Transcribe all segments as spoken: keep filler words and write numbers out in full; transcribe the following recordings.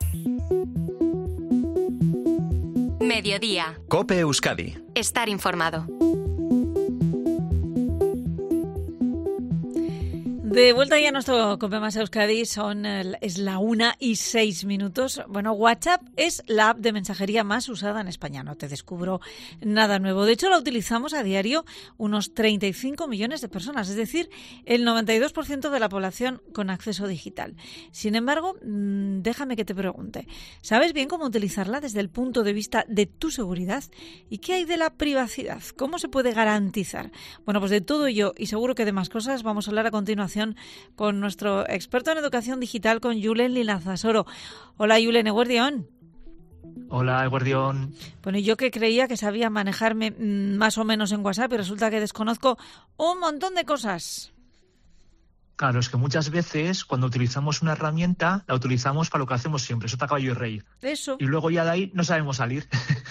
Mediodía. COPE Euskadi. Estar informado. De vuelta ya a nuestro COPE Más Euskadi, son, es la una y seis minutos. Bueno, WhatsApp es la app de mensajería más usada en España. No te descubro nada nuevo. De hecho, la utilizamos a diario unos treinta y cinco millones de personas, es decir, el noventa y dos por ciento de la población con acceso digital. Sin embargo, déjame que te pregunte, ¿sabes bien cómo utilizarla desde el punto de vista de tu seguridad? ¿Y qué hay de la privacidad? ¿Cómo se puede garantizar? Bueno, pues de todo ello y seguro que de más cosas vamos a hablar a continuación con nuestro experto en educación digital, con Julen Lilazasoro. Hola, Julen, eguerdión. Hola, eguerdión. Bueno, yo que creía que sabía manejarme mmm, más o menos en WhatsApp y resulta que desconozco un montón de cosas. Claro, es que muchas veces cuando utilizamos una herramienta, la utilizamos para lo que hacemos siempre, sota, caballo y rey. Eso. Y luego ya de ahí no sabemos salir.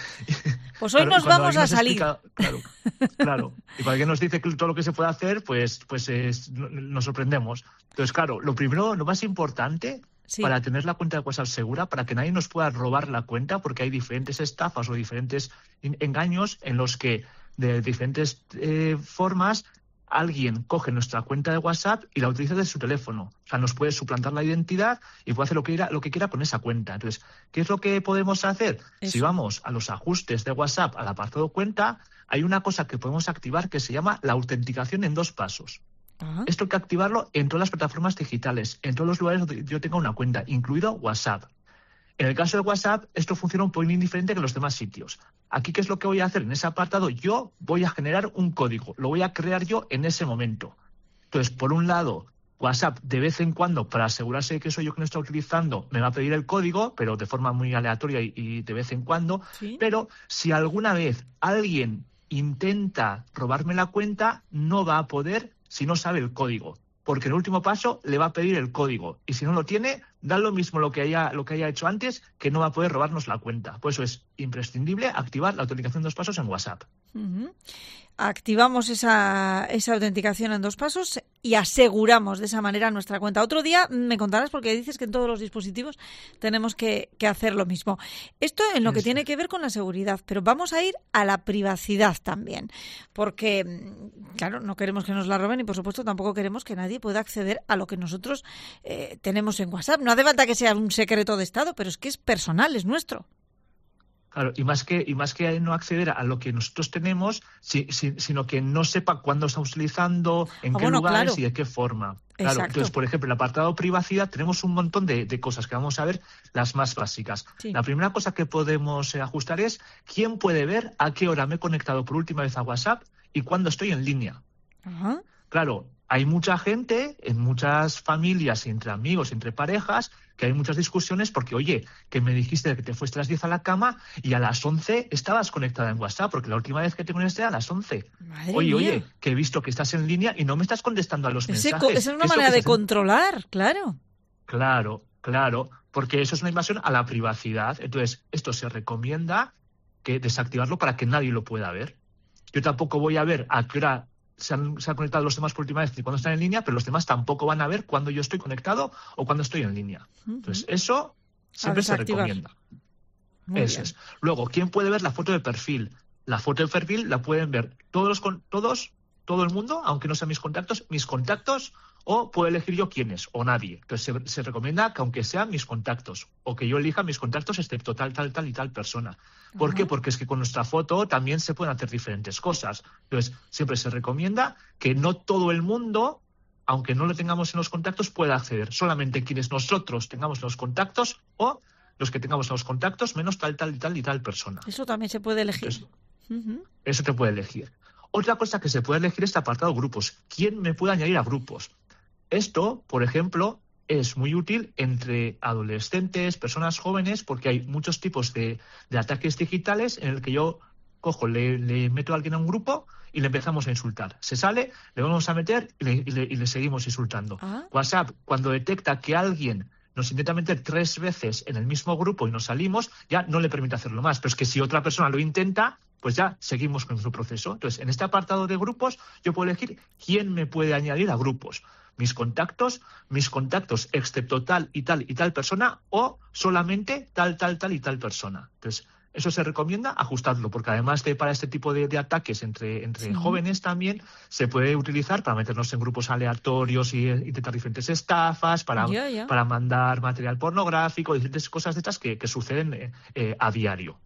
Pues hoy claro, nos vamos a nos salir. Explica, claro, claro. Y cuando alguien nos dice que todo lo que se puede hacer, pues, pues es, nos sorprendemos. Entonces, claro, lo primero, lo más importante sí. para tener la cuenta de WhatsApp segura, para que nadie nos pueda robar la cuenta, porque hay diferentes estafas o diferentes engaños en los que de diferentes eh, formas alguien coge nuestra cuenta de WhatsApp y la utiliza desde su teléfono. O sea, nos puede suplantar la identidad y puede hacer lo que quiera, lo que quiera con esa cuenta. Entonces, ¿qué es lo que podemos hacer? Eso. Si vamos a los ajustes de WhatsApp, al apartado cuenta, hay una cosa que podemos activar que se llama la autenticación en dos pasos. Uh-huh. Esto hay que activarlo en todas las plataformas digitales, en todos los lugares donde yo tenga una cuenta, incluido WhatsApp. En el caso de WhatsApp, esto funciona un poco diferente que en los demás sitios. Aquí, ¿qué es lo que voy a hacer? En ese apartado, yo voy a generar un código. Lo voy a crear yo en ese momento. Entonces, por un lado, WhatsApp, de vez en cuando, para asegurarse de que soy yo quien lo está utilizando, me va a pedir el código, pero de forma muy aleatoria y, y de vez en cuando. ¿Sí? Pero si alguna vez alguien intenta robarme la cuenta, no va a poder si no sabe el código. Porque en el último paso le va a pedir el código. Y si no lo tiene, da lo mismo lo que haya, lo que haya hecho antes, que no va a poder robarnos la cuenta. Por eso es imprescindible activar la autenticación en dos pasos en WhatsApp. Uh-huh. Activamos esa, esa autenticación en dos pasos y aseguramos de esa manera nuestra cuenta. Otro día me contarás, porque dices que en todos los dispositivos tenemos que, que hacer lo mismo. Esto en lo que Eso. tiene que ver con la seguridad, pero vamos a ir a la privacidad también, porque, claro, no queremos que nos la roben y, por supuesto, tampoco queremos que nadie pueda acceder a lo que nosotros eh, tenemos en WhatsApp. No hace falta que sea un secreto de Estado, pero es que es personal, es nuestro. Claro, y más que y más que no acceder a lo que nosotros tenemos, si, si, sino que no sepa cuándo estamos utilizando, en ah, qué bueno, lugares claro. y de qué forma. Claro, Exacto. Entonces, por ejemplo, en el apartado privacidad tenemos un montón de, de cosas que vamos a ver, las más básicas. Sí. La primera cosa que podemos eh, ajustar es quién puede ver a qué hora me he conectado por última vez a WhatsApp y cuándo estoy en línea. Ajá. Claro, hay mucha gente, en muchas familias, entre amigos, entre parejas, que hay muchas discusiones porque, oye, que me dijiste que te fuiste a las diez a la cama y a las once estabas conectada en WhatsApp, porque la última vez que te conecté era a las once. Madre oye, mía. oye, que he visto que estás en línea y no me estás contestando a los Ese mensajes. Co- esa es una manera de controlar, claro. Claro, claro, porque eso es una invasión a la privacidad. Entonces, esto se recomienda que desactivarlo para que nadie lo pueda ver. Yo tampoco voy a ver a qué hora Se han, se han conectado los demás por última vez y cuando están en línea, pero los demás tampoco van a ver cuando yo estoy conectado o cuando estoy en línea. Uh-huh. Entonces, eso siempre se recomienda. Muy eso bien. es. Luego, ¿quién puede ver la foto de perfil? La foto de perfil la pueden ver todos los todos, todo el mundo, aunque no sean mis contactos, mis contactos, o puedo elegir yo quiénes, o nadie. Entonces, se, se recomienda que aunque sean mis contactos, o que yo elija mis contactos excepto tal, tal, tal y tal persona. ¿Por uh-huh. qué? Porque es que con nuestra foto también se pueden hacer diferentes cosas. Entonces, siempre se recomienda que no todo el mundo, aunque no lo tengamos en los contactos, pueda acceder. Solamente quienes nosotros tengamos en los contactos o los que tengamos en los contactos menos tal, tal y tal y tal persona. Eso también se puede elegir. Entonces, uh-huh. Eso te puede elegir. Otra cosa que se puede elegir es el apartado grupos. ¿Quién me puede añadir a grupos? Esto, por ejemplo, es muy útil entre adolescentes, personas jóvenes, porque hay muchos tipos de, de ataques digitales en el que yo cojo, le, le meto a alguien a un grupo y le empezamos a insultar. Se sale, le vamos a meter y le, y le, y le seguimos insultando. ¿Ah? WhatsApp, cuando detecta que alguien nos intenta meter tres veces en el mismo grupo y nos salimos, ya no le permite hacerlo más. Pero es que si otra persona lo intenta, pues ya seguimos con su proceso. Entonces, en este apartado de grupos, yo puedo elegir quién me puede añadir a grupos. mis contactos, mis contactos excepto tal y tal y tal persona o solamente tal, tal, tal y tal persona. Entonces, eso se recomienda ajustarlo, porque además de para este tipo de, de ataques entre, entre sí. jóvenes también se puede utilizar para meternos en grupos aleatorios y intentar diferentes estafas, para, yeah, yeah. para mandar material pornográfico, diferentes cosas de estas que, que suceden eh, a diario.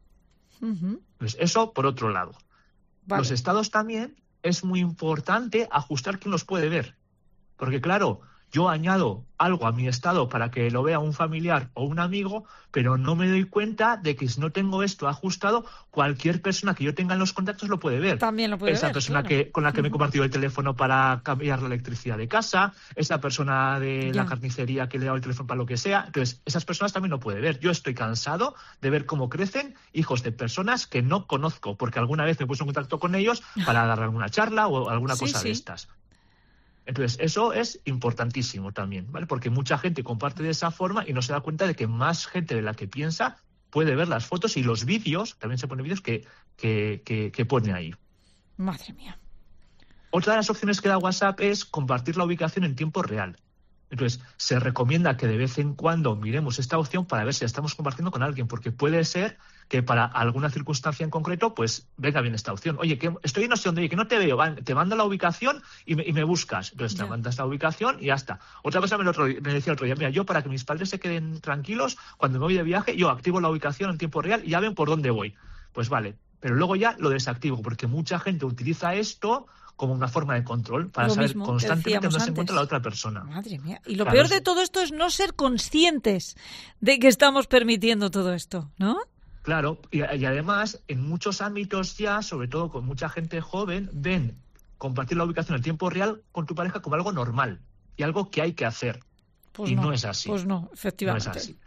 Uh-huh. Pues eso por otro lado. Vale. Los estados también es muy importante ajustar quién los puede ver, porque claro, yo añado algo a mi estado para que lo vea un familiar o un amigo, pero no me doy cuenta de que si no tengo esto ajustado, cualquier persona que yo tenga en los contactos lo puede ver. También lo puede esa ver. Esa persona claro. que, con la que me he compartido el teléfono para cambiar la electricidad de casa, esa persona de ya. la carnicería que le he dado el teléfono para lo que sea. Entonces, esas personas también lo puede ver. Yo estoy cansado de ver cómo crecen hijos de personas que no conozco, porque alguna vez me puse en contacto con ellos para dar alguna charla o alguna sí, cosa sí. de estas. Entonces, eso es importantísimo también, ¿vale? Porque mucha gente comparte de esa forma y no se da cuenta de que más gente de la que piensa puede ver las fotos y los vídeos, también se ponen vídeos que, que, que, que pone ahí. Madre mía. Otra de las opciones que da WhatsApp es compartir la ubicación en tiempo real. Entonces, se recomienda que de vez en cuando miremos esta opción para ver si la estamos compartiendo con alguien, porque puede ser que para alguna circunstancia en concreto, pues venga bien esta opción. Oye, que estoy no sé dónde, oye, que no te veo, vale, te mando la ubicación y me, y me buscas. Entonces te mandas la ubicación y ya está. Otra cosa me, lo, me decía el otro día, mira, yo para que mis padres se queden tranquilos, cuando me voy de viaje, yo activo la ubicación en tiempo real y ya ven por dónde voy. Pues vale, pero luego ya lo desactivo, porque mucha gente utiliza esto como una forma de control para lo saber mismo, constantemente dónde antes. se encuentra la otra persona. Madre mía. Y lo claro, peor de todo esto es no ser conscientes de que estamos permitiendo todo esto, ¿no? Claro, y, y además en muchos ámbitos ya, sobre todo con mucha gente joven, ven compartir la ubicación en tiempo real con tu pareja como algo normal y algo que hay que hacer. Pues y no, no es así. Pues no, efectivamente. No es así.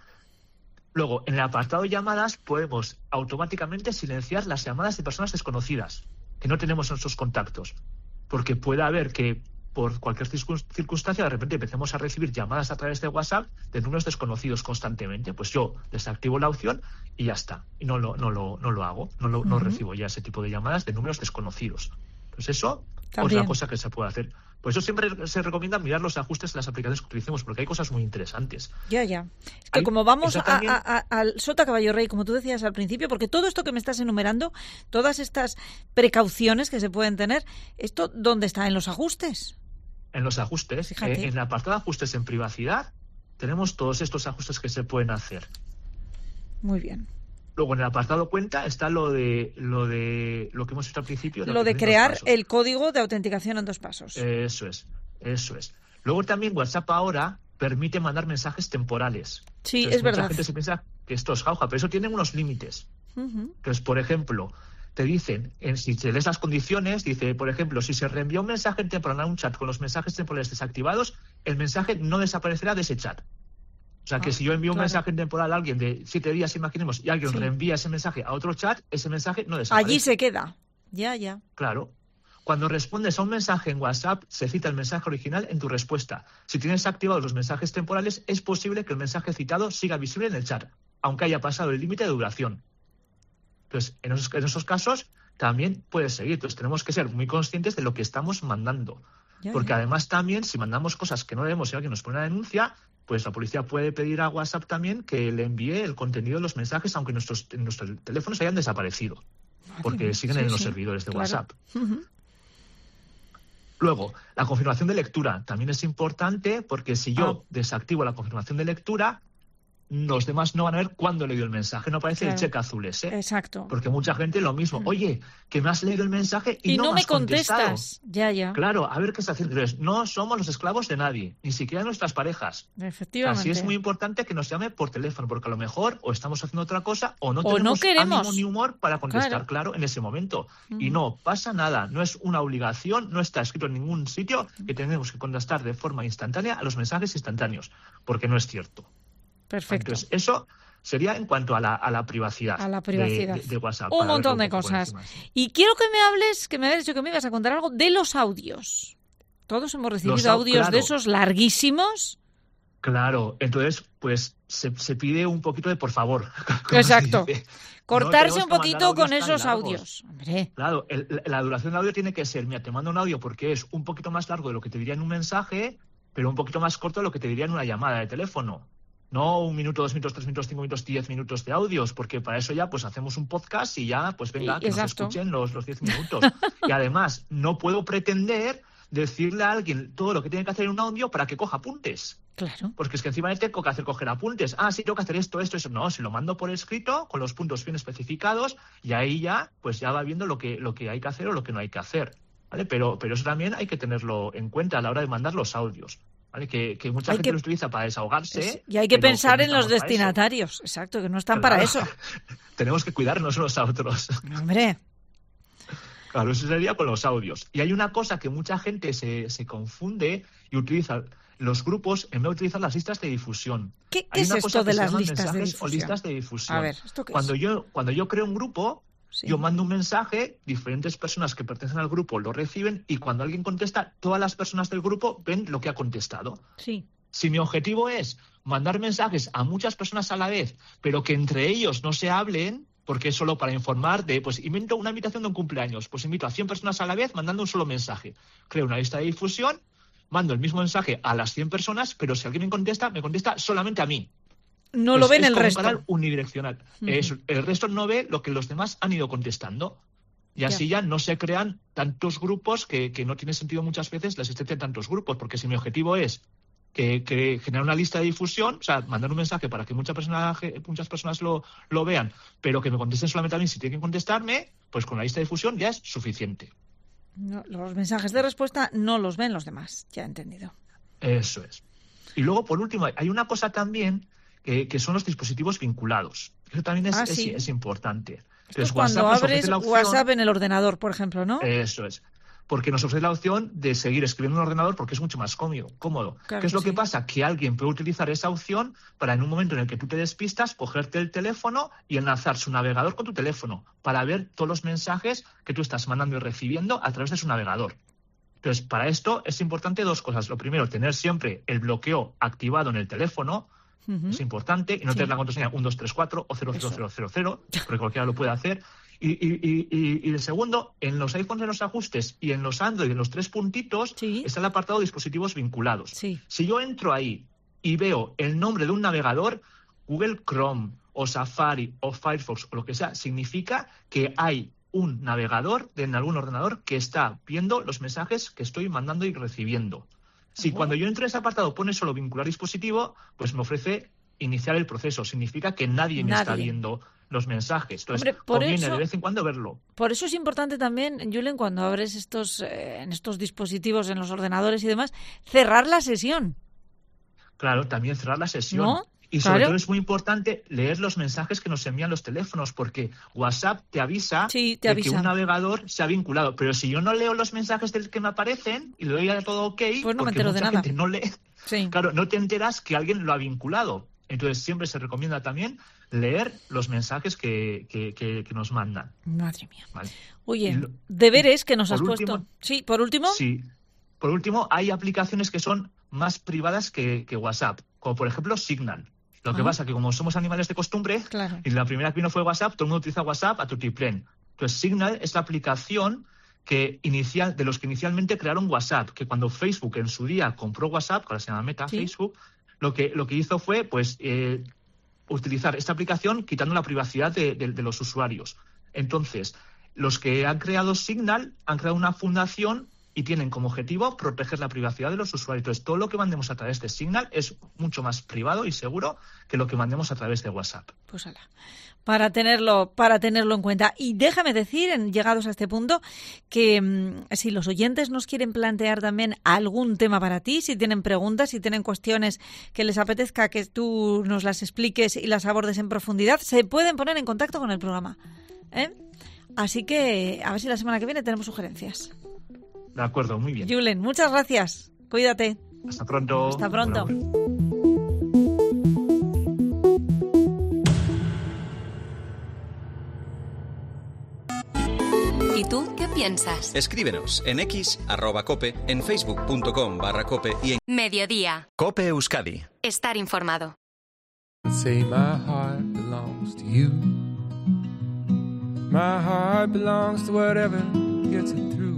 Luego, en el apartado de llamadas podemos automáticamente silenciar las llamadas de personas desconocidas que no tenemos en nuestros contactos. Porque puede haber que por cualquier circunstancia de repente empecemos a recibir llamadas a través de WhatsApp de números desconocidos constantemente. Pues yo desactivo la opción y ya está. Y no lo, no lo, no lo hago. No, lo, uh-huh. no recibo ya ese tipo de llamadas de números desconocidos. Pues eso, también. Otra cosa que se puede hacer. Por eso siempre se recomienda mirar los ajustes de las aplicaciones que utilicemos, porque hay cosas muy interesantes. Ya, ya. Es que hay, como vamos a, también... a, a, al sota caballo rey, como tú decías al principio, porque todo esto que me estás enumerando, todas estas precauciones que se pueden tener, ¿esto dónde está? ¿En los ajustes? En los ajustes. Eh, en el apartado de ajustes en privacidad, tenemos todos estos ajustes que se pueden hacer. Muy bien. Luego en el apartado cuenta está lo de lo de lo que hemos visto al principio. Lo de crear el código de autenticación en dos pasos. Eso es, eso es. Luego también WhatsApp ahora permite mandar mensajes temporales. Sí, Entonces, es mucha verdad. Mucha gente se piensa que esto es jauja, pero eso tiene unos límites. Uh-huh. Entonces, por ejemplo, te dicen, en, si te lees las condiciones, dice, por ejemplo, si se reenvía un mensaje temporal a un chat con los mensajes temporales desactivados, el mensaje no desaparecerá de ese chat. O sea, que ah, si yo envío claro. un mensaje temporal a alguien de siete días, imaginemos, y alguien sí. reenvía ese mensaje a otro chat, ese mensaje no desaparece. Allí se queda. Ya, ya. Claro. Cuando respondes a un mensaje en WhatsApp, se cita el mensaje original en tu respuesta. Si tienes activados los mensajes temporales, es posible que el mensaje citado siga visible en el chat, aunque haya pasado el límite de duración. Entonces, en esos, en esos casos, también puede seguir. Entonces, tenemos que ser muy conscientes de lo que estamos mandando. Ya, Porque ya. además también, si mandamos cosas que no debemos y alguien nos pone una denuncia, pues la policía puede pedir a WhatsApp también que le envíe el contenido de los mensajes, aunque nuestros, nuestros teléfonos hayan desaparecido, porque Madre siguen sí, en los sí. servidores de claro. WhatsApp. Uh-huh. Luego, la confirmación de lectura también es importante, porque si yo oh. desactivo la confirmación de lectura, los demás no van a ver cuándo he leído el mensaje. No aparece claro. el cheque azul ese. Exacto. Porque mucha gente lo mismo. Oye, que me has leído el mensaje y, y no, no me, me has contestas. Contestado. Ya, ya. Claro, a ver qué está haciendo. Entonces, no somos los esclavos de nadie, ni siquiera de nuestras parejas. Efectivamente. Así es muy importante que nos llame por teléfono, porque a lo mejor o estamos haciendo otra cosa o no o tenemos no queremos. ánimo ni humor para contestar claro, claro en ese momento. Uh-huh. Y no pasa nada. No es una obligación, no está escrito en ningún sitio que tenemos que contestar de forma instantánea a los mensajes instantáneos, porque no es cierto. Perfecto. Entonces, eso sería en cuanto a la, a la privacidad, a la privacidad. De, de, de WhatsApp. Un montón de cosas. Y quiero que me hables, que me habías dicho que me ibas a contar algo de los audios. Todos hemos recibido los, audios claro, de esos larguísimos. Claro, entonces, pues se, se pide un poquito de por favor. Exacto. Cortarse no un poquito con esos audios. Hombre. Claro, el, la duración del audio tiene que ser, mira, te mando un audio porque es un poquito más largo de lo que te diría en un mensaje, pero un poquito más corto de lo que te diría en una llamada de teléfono. No un minuto, dos minutos, tres minutos, cinco minutos, diez minutos de audios, porque para eso ya pues hacemos un podcast y ya, pues venga, que nos escuchen los, los diez minutos. Y además, no puedo pretender decirle a alguien todo lo que tiene que hacer en un audio para que coja apuntes. Claro. Porque es que encima le tengo que hacer coger apuntes. Ah, sí, tengo que hacer esto, esto, eso. No, si lo mando por escrito, con los puntos bien especificados, y ahí ya, pues ya va viendo lo que, lo que hay que hacer o lo que no hay que hacer. ¿Vale? Pero, pero eso también hay que tenerlo en cuenta a la hora de mandar los audios. ¿Vale? Que, que mucha hay gente que, lo utiliza para desahogarse. Es, y hay que pensar en los destinatarios, exacto, que no están claro, para eso. Tenemos que cuidarnos unos a otros. Hombre. Claro, eso sería con los audios. Y hay una cosa que mucha gente se, se confunde y utiliza los grupos en vez de utilizar las listas de difusión. ¿Qué, hay es una esto cosa de que las se listas de difusión? O listas de difusión. A ver, ¿esto qué cuando es? yo cuando yo creo un grupo, sí. yo mando un mensaje, diferentes personas que pertenecen al grupo lo reciben y cuando alguien contesta, todas las personas del grupo ven lo que ha contestado. Sí. Si mi objetivo es mandar mensajes a muchas personas a la vez, pero que entre ellos no se hablen, porque es solo para informar de, pues invento una invitación de un cumpleaños, pues invito a cien personas a la vez mandando un solo mensaje. Creo una lista de difusión, mando el mismo mensaje a las cien personas, pero si alguien me contesta, me contesta solamente a mí. No lo es, ven es el como resto. Un canal unidireccional. Uh-huh. es, el resto no ve lo que los demás han ido contestando. Y así ya, ya no se crean tantos grupos que, que no tiene sentido muchas veces la existencia de tantos grupos, porque si mi objetivo es Que, que generar una lista de difusión, o sea, mandar un mensaje para que muchas personas, muchas personas lo, lo vean, pero que me contesten solamente a mí si tienen que contestarme, pues con la lista de difusión ya es suficiente. No, los mensajes de respuesta no los ven los demás, ya he entendido. Eso es. Y luego, por último, hay una cosa también que, que son los dispositivos vinculados. Eso también es, ah, ¿sí? es, es importante. Esto es cuando WhatsApp abres opción, WhatsApp en el ordenador, por ejemplo, ¿no? Eso es. Porque nos ofrece la opción de seguir escribiendo en un ordenador porque es mucho más cómodo. Claro ¿Qué es lo que que sí. pasa? Que alguien puede utilizar esa opción para en un momento en el que tú te despistas, cogerte el teléfono y enlazar su navegador con tu teléfono para ver todos los mensajes que tú estás mandando y recibiendo a través de su navegador. Entonces, para esto es importante dos cosas. Lo primero, tener siempre el bloqueo activado en el teléfono. Uh-huh. Es importante. Y no sí. tener la contraseña uno dos tres cuatro o cero cero cero cero cero, porque cualquiera lo puede hacer. Y, y, y, y el segundo, en los iPhones en los ajustes y en los Android, en los tres puntitos, sí. está el apartado de dispositivos vinculados. Sí. Si yo entro ahí y veo el nombre de un navegador, Google Chrome o Safari o Firefox o lo que sea, significa que hay un navegador de en algún ordenador que está viendo los mensajes que estoy mandando y recibiendo. Si uh-huh. cuando yo entro a ese apartado pone solo vincular dispositivo, pues me ofrece iniciar el proceso. Significa que nadie, nadie. me está viendo los mensajes. Entonces, Hombre, por conviene eso, de vez en cuando verlo. Por eso es importante también, Julen, cuando abres estos, eh, en estos dispositivos, en los ordenadores y demás, cerrar la sesión. Claro, también cerrar la sesión. ¿No? Y sobre claro. todo es muy importante leer los mensajes que nos envían los teléfonos, porque WhatsApp te avisa sí, te de avisa. que un navegador se ha vinculado. Pero si yo no leo los mensajes del que me aparecen y le doy a todo ok, pues no porque me entero mucha de nada. gente no lee, sí. claro, no te enteras que alguien lo ha vinculado. Entonces siempre se recomienda también leer los mensajes que, que, que, que nos mandan. Madre mía. ¿Vale? Oye, lo, deberes que nos has último, puesto. Sí, por último. Sí. Por último, hay aplicaciones que son más privadas que, que WhatsApp, como por ejemplo Signal. Lo ah. que pasa es que como somos animales de costumbre, claro. y la primera que vino fue WhatsApp, todo el mundo utiliza WhatsApp a tutiplén. Entonces Signal es la aplicación que inicial, de los que inicialmente crearon WhatsApp, que cuando Facebook en su día compró WhatsApp, que ahora se llama Meta, ¿sí? Facebook, lo que, lo que hizo fue pues eh, utilizar esta aplicación quitando la privacidad de, de, de los usuarios. Entonces, los que han creado Signal han creado una fundación y tienen como objetivo proteger la privacidad de los usuarios. Entonces, todo lo que mandemos a través de Signal es mucho más privado y seguro que lo que mandemos a través de WhatsApp. Pues ala, para tenerlo, para tenerlo en cuenta. Y déjame decir, en, llegados a este punto, que mmm, si los oyentes nos quieren plantear también algún tema para ti, si tienen preguntas, si tienen cuestiones que les apetezca que tú nos las expliques y las abordes en profundidad, se pueden poner en contacto con el programa. ¿Eh? Así que a ver si la semana que viene tenemos sugerencias. De acuerdo, muy bien. Julen, muchas gracias. Cuídate. Hasta pronto. Hasta pronto. ¿Y tú qué piensas? Escríbenos en X, arroba cope, en facebook punto com barra cope y en Mediodía. Cope Euskadi. Estar informado. Say my heart belongs to you. My heart belongs to whatever gets it through.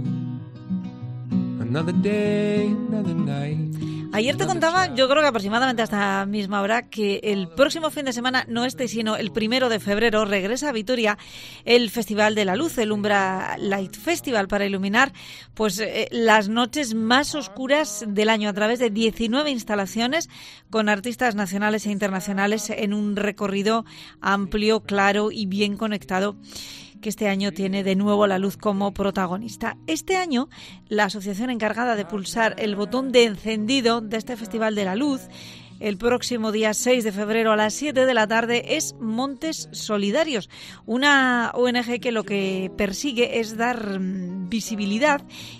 Another day, another night. Ayer te contaba, yo creo que aproximadamente a esta misma hora, que el próximo fin de semana, no este, sino el primero de febrero, regresa a Vitoria el Festival de la Luz, el Umbra Light Festival, para iluminar pues eh, las noches más oscuras del año a través de diecinueve instalaciones con artistas nacionales e internacionales en un recorrido amplio, claro y bien conectado, que este año tiene de nuevo la luz como protagonista. Este año, la asociación encargada de pulsar el botón de encendido de este Festival de la Luz, el próximo día seis de febrero a las siete de la tarde, es Montes Solidarios, una O N G que lo que persigue es dar visibilidad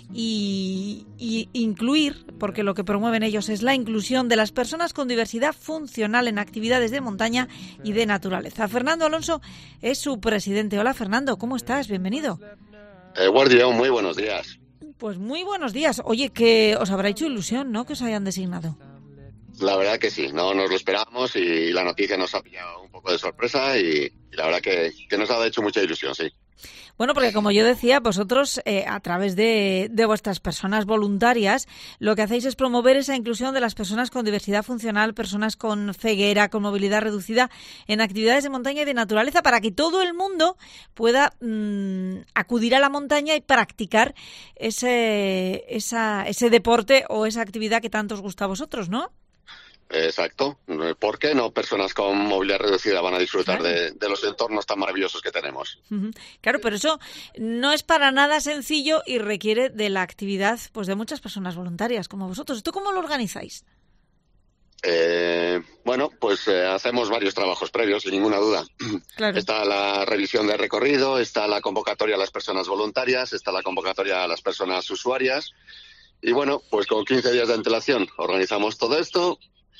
y, y incluir, porque lo que promueven ellos es la inclusión de las personas con diversidad funcional en actividades de montaña y de naturaleza. Fernando Alonso es su presidente. Hola, Fernando, ¿cómo estás? Bienvenido. Eh, Guardián, muy buenos días. Pues muy buenos días. Oye, que os habrá hecho ilusión, ¿no?, que os hayan designado. La verdad que sí, no nos lo esperábamos y la noticia nos ha pillado un poco de sorpresa y, y la verdad que, que nos ha hecho mucha ilusión, sí. Bueno, porque como yo decía, vosotros eh, a través de, de vuestras personas voluntarias lo que hacéis es promover esa inclusión de las personas con diversidad funcional, personas con ceguera, con movilidad reducida en actividades de montaña y de naturaleza, para que todo el mundo pueda mmm, acudir a la montaña y practicar ese, esa, ese deporte o esa actividad que tanto os gusta a vosotros, ¿no? Exacto. ¿Por qué no personas con movilidad reducida van a disfrutar claro. de, de los entornos tan maravillosos que tenemos? Uh-huh. Claro, pero eso no es para nada sencillo y requiere de la actividad pues de muchas personas voluntarias como vosotros. ¿Esto cómo lo organizáis? Eh, bueno, pues eh, hacemos varios trabajos previos, sin ninguna duda. Claro. Está la revisión del recorrido, está la convocatoria a las personas voluntarias, está la convocatoria a las personas usuarias. Y bueno, pues con quince días de antelación organizamos todo esto.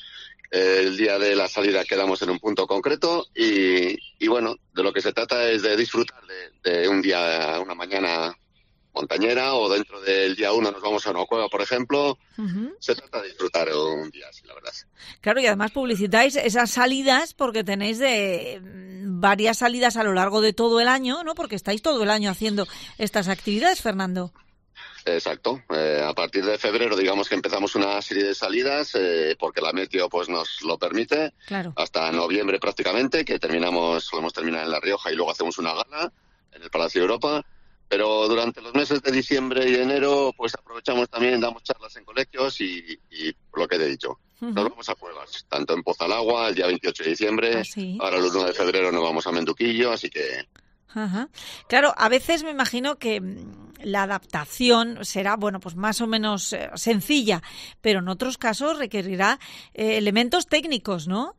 El día de la salida quedamos en un punto concreto y, y bueno, de lo que se trata es de disfrutar de, de un día, una mañana montañera, o dentro del día uno nos vamos a una cueva, por ejemplo. Uh-huh. Se trata de disfrutar un día así, la verdad. Claro, y además publicitáis esas salidas porque tenéis de varias salidas a lo largo de todo el año, ¿no? Porque estáis todo el año haciendo estas actividades, Fernando. Exacto. Eh, a partir de febrero, digamos que empezamos una serie de salidas, eh, porque la meteo pues nos lo permite, claro. Hasta noviembre prácticamente, que terminamos, solemos terminar en La Rioja y luego hacemos una gala en el Palacio de Europa. Pero durante los meses de diciembre y enero, pues aprovechamos también, damos charlas en colegios y, y lo que te he dicho. Uh-huh. Nos vamos a cuevas, tanto en Pozalagua, el día veintiocho de diciembre, ¿Ah, sí? Ahora el uno de febrero nos vamos a Menduquillo, así que... Ajá. Claro, a veces me imagino que la adaptación será, bueno, pues más o menos eh, sencilla, pero en otros casos requerirá eh, elementos técnicos, ¿no?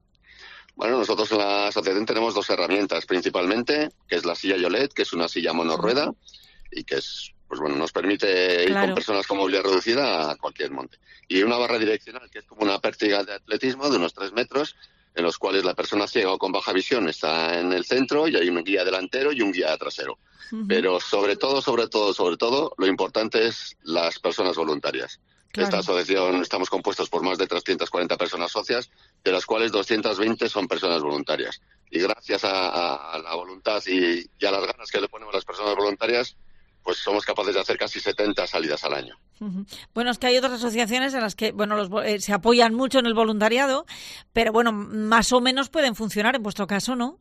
Bueno, nosotros en la asociación tenemos dos herramientas principalmente, que es la silla Yolet, que es una silla monorrueda y que es, pues bueno, nos permite claro. ir con personas con movilidad reducida a cualquier monte. Y una barra direccional, que es como una pértiga de atletismo de unos tres metros, en los cuales la persona ciega o con baja visión está en el centro y hay un guía delantero y un guía trasero. Uh-huh. Pero sobre todo, sobre todo, sobre todo, lo importante es las personas voluntarias. Claro. Esta asociación, estamos compuestos por más de trescientas cuarenta personas socias, de las cuales doscientas veinte son personas voluntarias. Y gracias a, a, a la voluntad y, y a las ganas que le ponemos a las personas voluntarias, pues somos capaces de hacer casi setenta salidas al año. Uh-huh. Bueno, es que hay otras asociaciones en las que, bueno, los, eh, se apoyan mucho en el voluntariado, pero bueno, más o menos pueden funcionar en vuestro caso, ¿no?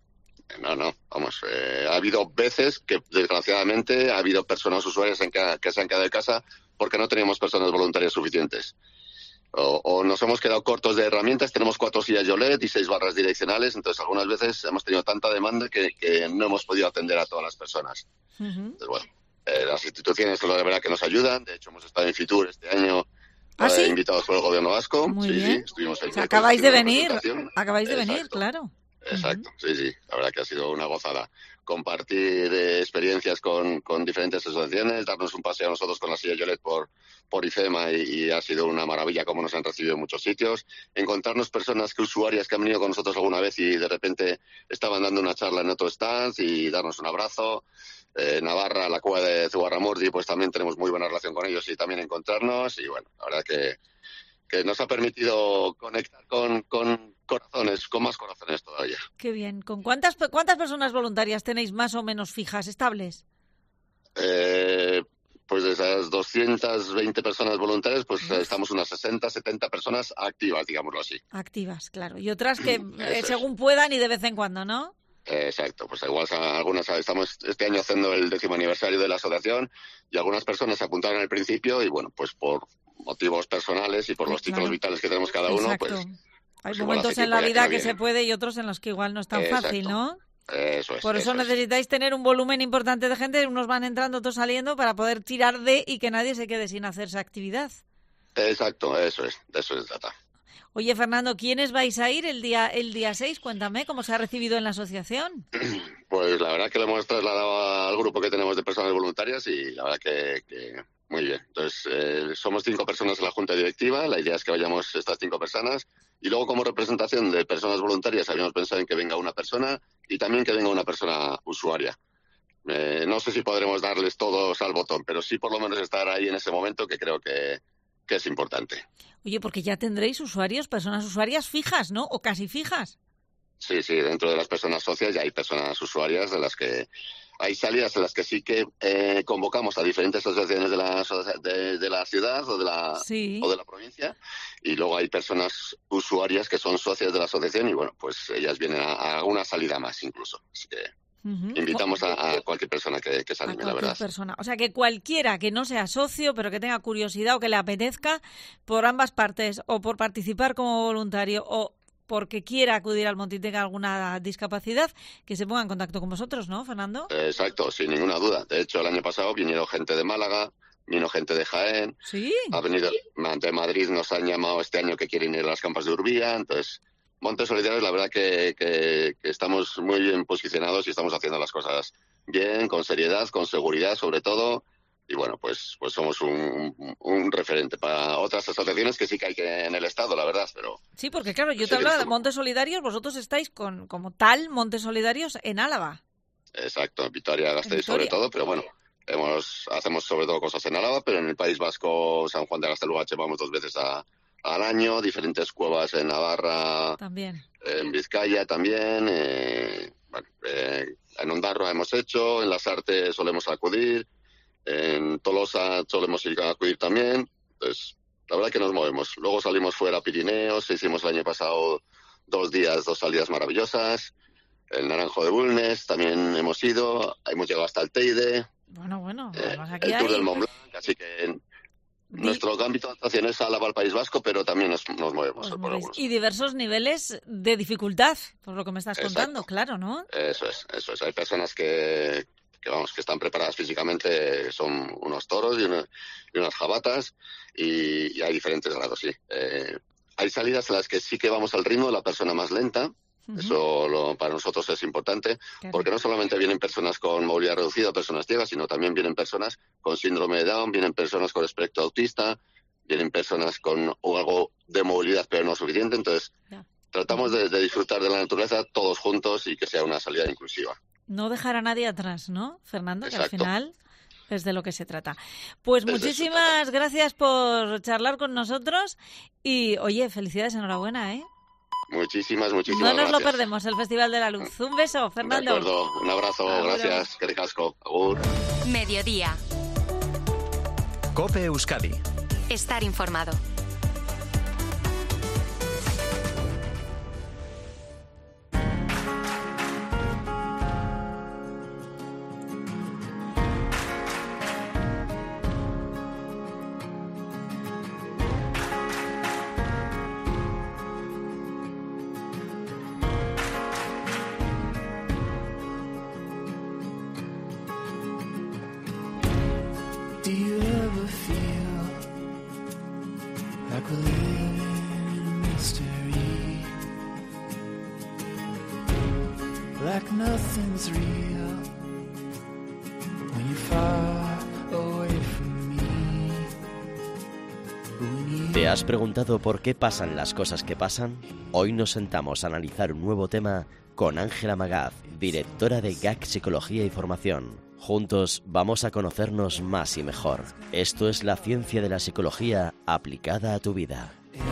No, no, vamos, eh, ha habido veces que desgraciadamente ha habido personas usuarias en que, que se han quedado en casa porque no teníamos personas voluntarias suficientes. O, o nos hemos quedado cortos de herramientas, tenemos cuatro sillas Yolet y seis barras direccionales, entonces algunas veces hemos tenido tanta demanda que, que no hemos podido atender a todas las personas. Uh-huh. Entonces, bueno, eh, las instituciones de verdad que nos ayudan, de hecho hemos estado en Fitur este año, ¿Ah, sí? invitados por el gobierno vasco. Muy sí, bien. Sí, estuvimos ahí. O sea, acabáis de venir, acabáis de Exacto. venir, claro. Exacto, uh-huh. sí, sí, la verdad que ha sido una gozada. Compartir eh, experiencias con, con diferentes asociaciones, darnos un paseo a nosotros con la silla Yolet por, por IFEMA y, y ha sido una maravilla como nos han recibido en muchos sitios. Encontrarnos personas que usuarias que han venido con nosotros alguna vez y de repente estaban dando una charla en otro stand y darnos un abrazo. Eh, Navarra, la cueva de Zugarramurdi, pues también tenemos muy buena relación con ellos y también encontrarnos y bueno, la verdad que que nos ha permitido conectar con, con corazones, con más corazones todavía. Qué bien. ¿Con cuántas cuántas personas voluntarias tenéis más o menos fijas, estables? Eh, pues de esas doscientas veinte personas voluntarias, pues Uf. estamos unas sesenta, setenta personas activas, digámoslo así. Activas, claro. Y otras que eh, según puedan y de vez en cuando, ¿no? Exacto, pues igual algunas estamos este año haciendo el décimo aniversario de la asociación y algunas personas se apuntaron al principio y bueno, pues por motivos personales y por los títulos claro. vitales que tenemos cada uno, Exacto. pues... Hay pues momentos en la vida que, que se puede y otros en los que igual no es tan Exacto. fácil, ¿no? Eso es. Por eso, eso necesitáis es. tener un volumen importante de gente, unos van entrando, otros saliendo, para poder tirar de y que nadie se quede sin hacer esa actividad. Exacto, eso es, de eso se trata. Oye, Fernando, ¿quiénes vais a ir el día el día seis? Cuéntame, ¿cómo se ha recibido en la asociación? Pues la verdad que lo hemos trasladado al grupo que tenemos de personas voluntarias y la verdad que, que muy bien. Entonces, eh, somos cinco personas en la junta directiva, la idea es que vayamos estas cinco personas y luego como representación de personas voluntarias habíamos pensado en que venga una persona y también que venga una persona usuaria. Eh, no sé si podremos darles todos al botón, pero sí por lo menos estar ahí en ese momento que creo que, que es importante. Oye, porque ya tendréis usuarios, personas usuarias fijas, ¿no? O casi fijas. Sí, sí, dentro de las personas socias ya hay personas usuarias de las que hay salidas en las que sí que eh, convocamos a diferentes asociaciones de la, de, de la ciudad o de la, sí. o de la provincia y luego hay personas usuarias que son socias de la asociación y bueno, pues ellas vienen a, a alguna salida más incluso. Así que uh-huh. invitamos a, a cualquier persona que, que se anime, la verdad. Persona. O sea, que cualquiera que no sea socio, pero que tenga curiosidad o que le apetezca por ambas partes o por participar como voluntario o porque quiera acudir al monte y tenga alguna discapacidad, que se ponga en contacto con vosotros, ¿no, Fernando? Exacto, sin ninguna duda. De hecho, el año pasado vinieron gente de Málaga, vino gente de Jaén. Sí. Ha venido de Madrid, nos han llamado este año que quieren ir a las campas de Urbía. Entonces, Montes Solidarios, la verdad que, que, que estamos muy bien posicionados y estamos haciendo las cosas bien, con seriedad, con seguridad sobre todo. Y bueno, pues pues somos un, un referente para otras asociaciones que sí que hay que en el Estado, la verdad, pero... Sí, porque claro, yo te hablaba de Montes Solidarios, vosotros estáis con como tal Montes Solidarios en Álava. Exacto, en Vitoria-Gasteiz sobre todo, pero bueno, hemos hacemos sobre todo cosas en Álava, pero en el País Vasco, San Juan de Gaztelugatxe, vamos dos veces a, al año, diferentes cuevas en Navarra, también en Vizcaya también, eh, bueno, eh, en Ondarroa hemos hecho, en Las Artes solemos acudir, en Tolosa solemos ir a acudir también. Entonces, la verdad que nos movemos. Luego salimos fuera a Pirineos, hicimos el año pasado dos días, dos salidas maravillosas. El Naranjo de Bulnes también hemos ido, hemos llegado hasta el Teide. Bueno, bueno, eh, aquí el Tour hay... del Mont Blanc, así que en nuestro ámbito de actuación es Álava al País Vasco, pero también nos, nos movemos. Pues por algunos. Y diversos niveles de dificultad, por lo que me estás Exacto. contando, claro, ¿no? Eso es, eso es. Hay personas que... que vamos, que están preparadas físicamente, son unos toros y, una, y unas jabatas, y, y hay diferentes grados, sí. Eh, hay salidas en las que sí que vamos al ritmo de la persona más lenta, uh-huh. eso lo, para nosotros es importante, claro. porque no solamente vienen personas con movilidad reducida, personas ciegas, sino también vienen personas con síndrome de Down, vienen personas con espectro autista, vienen personas con o algo de movilidad pero no suficiente, entonces yeah. tratamos de, de disfrutar de la naturaleza todos juntos y que sea una salida inclusiva. No dejar a nadie atrás, ¿no, Fernando? Exacto. Que al final es de lo que se trata. Pues Desde muchísimas gracias por charlar con nosotros y, oye, felicidades, enhorabuena, ¿eh? Muchísimas, muchísimas gracias. No nos gracias. lo perdemos, el Festival de la Luz. Un beso, Fernando. De acuerdo, un abrazo, Agur. Gracias, que ricasco. Agur. Mediodía. COPE Euskadi. Estar informado. ¿Te has preguntado por qué pasan las cosas que pasan? Hoy nos sentamos a analizar un nuevo tema con Ángela Magaz, directora de G A C Psicología y Formación. Juntos vamos a conocernos más y mejor. Esto es la ciencia de la psicología aplicada a tu vida.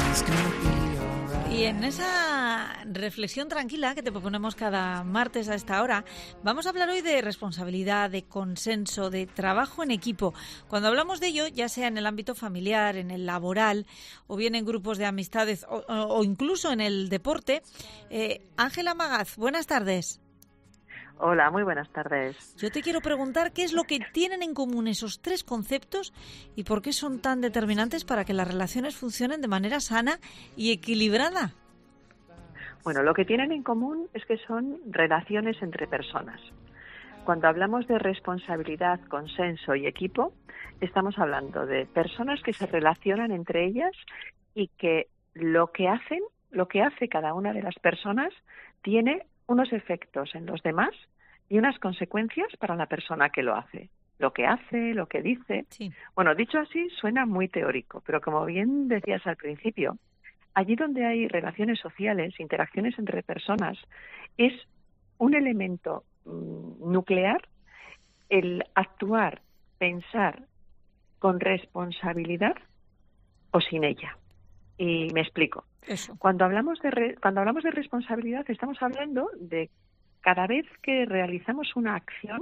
Y en esa reflexión tranquila que te proponemos cada martes a esta hora, vamos a hablar hoy de responsabilidad, de consenso, de trabajo en equipo. Cuando hablamos de ello, ya sea en el ámbito familiar, en el laboral, o bien en grupos de amistades, o, o incluso en el deporte, eh, Ángela Magaz, buenas tardes. Hola, muy buenas tardes. Yo te quiero preguntar qué es lo que tienen en común esos tres conceptos y por qué son tan determinantes para que las relaciones funcionen de manera sana y equilibrada. Bueno, lo que tienen en común es que son relaciones entre personas. Cuando hablamos de responsabilidad, consenso y equipo, estamos hablando de personas que se relacionan entre ellas y que lo que hacen, lo que hace cada una de las personas, tiene unos efectos en los demás y unas consecuencias para la persona que lo hace. Lo que hace, lo que dice. Sí. Bueno, dicho así, suena muy teórico, pero como bien decías al principio, allí donde hay relaciones sociales, interacciones entre personas, es un elemento mmm, nuclear el actuar, pensar con responsabilidad o sin ella. Y me explico. Eso. Cuando hablamos de re, cuando hablamos de responsabilidad, estamos hablando de cada vez que realizamos una acción,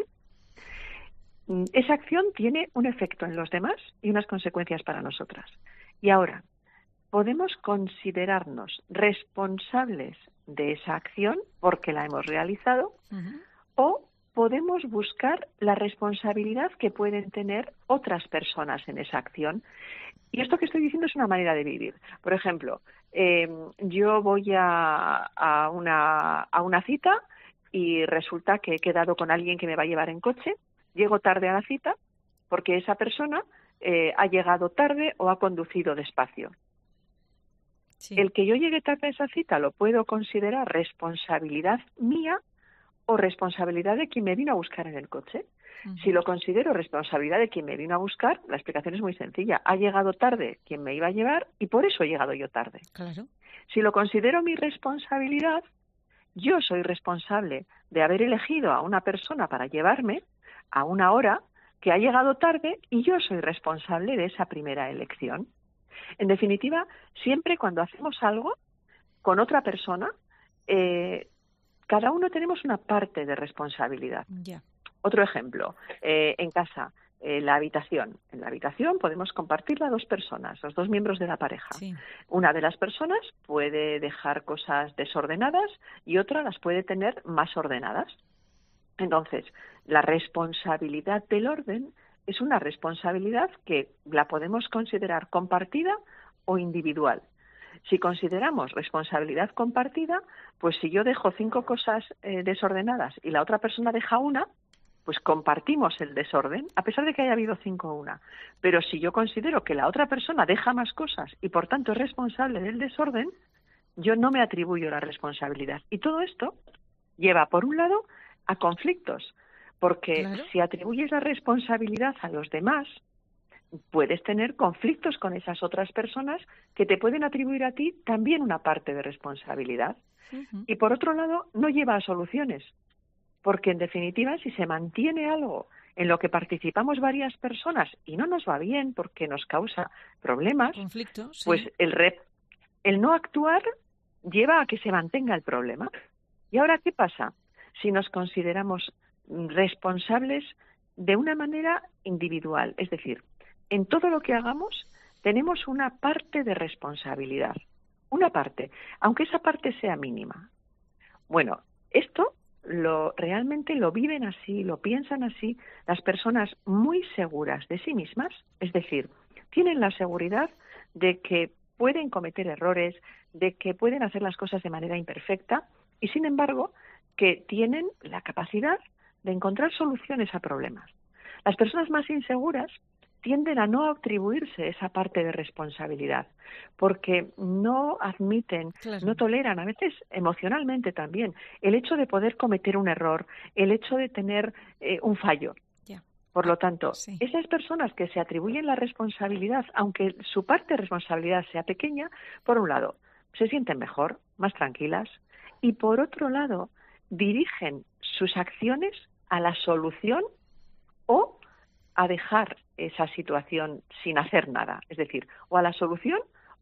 esa acción tiene un efecto en los demás y unas consecuencias para nosotras. Y ahora, podemos considerarnos responsables de esa acción porque la hemos realizado, uh-huh. o podemos buscar la responsabilidad que pueden tener otras personas en esa acción. Y esto que estoy diciendo es una manera de vivir. Por ejemplo, eh, yo voy a, a, una, a una cita y resulta que he quedado con alguien que me va a llevar en coche. Llego tarde a la cita porque esa persona eh, ha llegado tarde o ha conducido despacio. Sí. El que yo llegue tarde a esa cita lo puedo considerar responsabilidad mía o responsabilidad de quien me vino a buscar en el coche. Uh-huh. Si lo considero responsabilidad de quien me vino a buscar, la explicación es muy sencilla. Ha llegado tarde quien me iba a llevar y por eso he llegado yo tarde. Claro. Si lo considero mi responsabilidad, yo soy responsable de haber elegido a una persona para llevarme a una hora que ha llegado tarde y yo soy responsable de esa primera elección. En definitiva, siempre cuando hacemos algo con otra persona, eh, cada uno tenemos una parte de responsabilidad. Yeah. Otro ejemplo, eh, en casa, eh, la habitación. En la habitación podemos compartirla dos personas, los dos miembros de la pareja. Sí. Una de las personas puede dejar cosas desordenadas y otra las puede tener más ordenadas. Entonces, la responsabilidad del orden es una responsabilidad que la podemos considerar compartida o individual. Si consideramos responsabilidad compartida, pues si yo dejo cinco cosas eh, desordenadas y la otra persona deja una, pues compartimos el desorden, a pesar de que haya habido cinco o una. Pero si yo considero que la otra persona deja más cosas y por tanto es responsable del desorden, yo no me atribuyo la responsabilidad. Y todo esto lleva, por un lado, a conflictos, porque claro, si atribuyes la responsabilidad a los demás, puedes tener conflictos con esas otras personas que te pueden atribuir a ti también una parte de responsabilidad. Uh-huh. Y por otro lado, no lleva a soluciones, porque en definitiva, si se mantiene algo en lo que participamos varias personas y no nos va bien porque nos causa problemas, conflicto, sí, pues el, rep, el no actuar lleva a que se mantenga el problema. ¿Y ahora qué pasa si nos consideramos responsables de una manera individual? Es decir, en todo lo que hagamos tenemos una parte de responsabilidad, una parte, aunque esa parte sea mínima. Bueno, esto lo realmente lo viven así, lo piensan así las personas muy seguras de sí mismas, es decir, tienen la seguridad de que pueden cometer errores, de que pueden hacer las cosas de manera imperfecta y, sin embargo, que tienen la capacidad de encontrar soluciones a problemas. Las personas más inseguras tienden a no atribuirse esa parte de responsabilidad porque no admiten, claro, no toleran, a veces emocionalmente también, el hecho de poder cometer un error, el hecho de tener eh, un fallo. Yeah. Por lo tanto, sí, esas personas que se atribuyen la responsabilidad, aunque su parte de responsabilidad sea pequeña, por un lado, se sienten mejor, más tranquilas, y por otro lado, dirigen sus acciones a la solución o a dejar esa situación sin hacer nada, es decir, o a la solución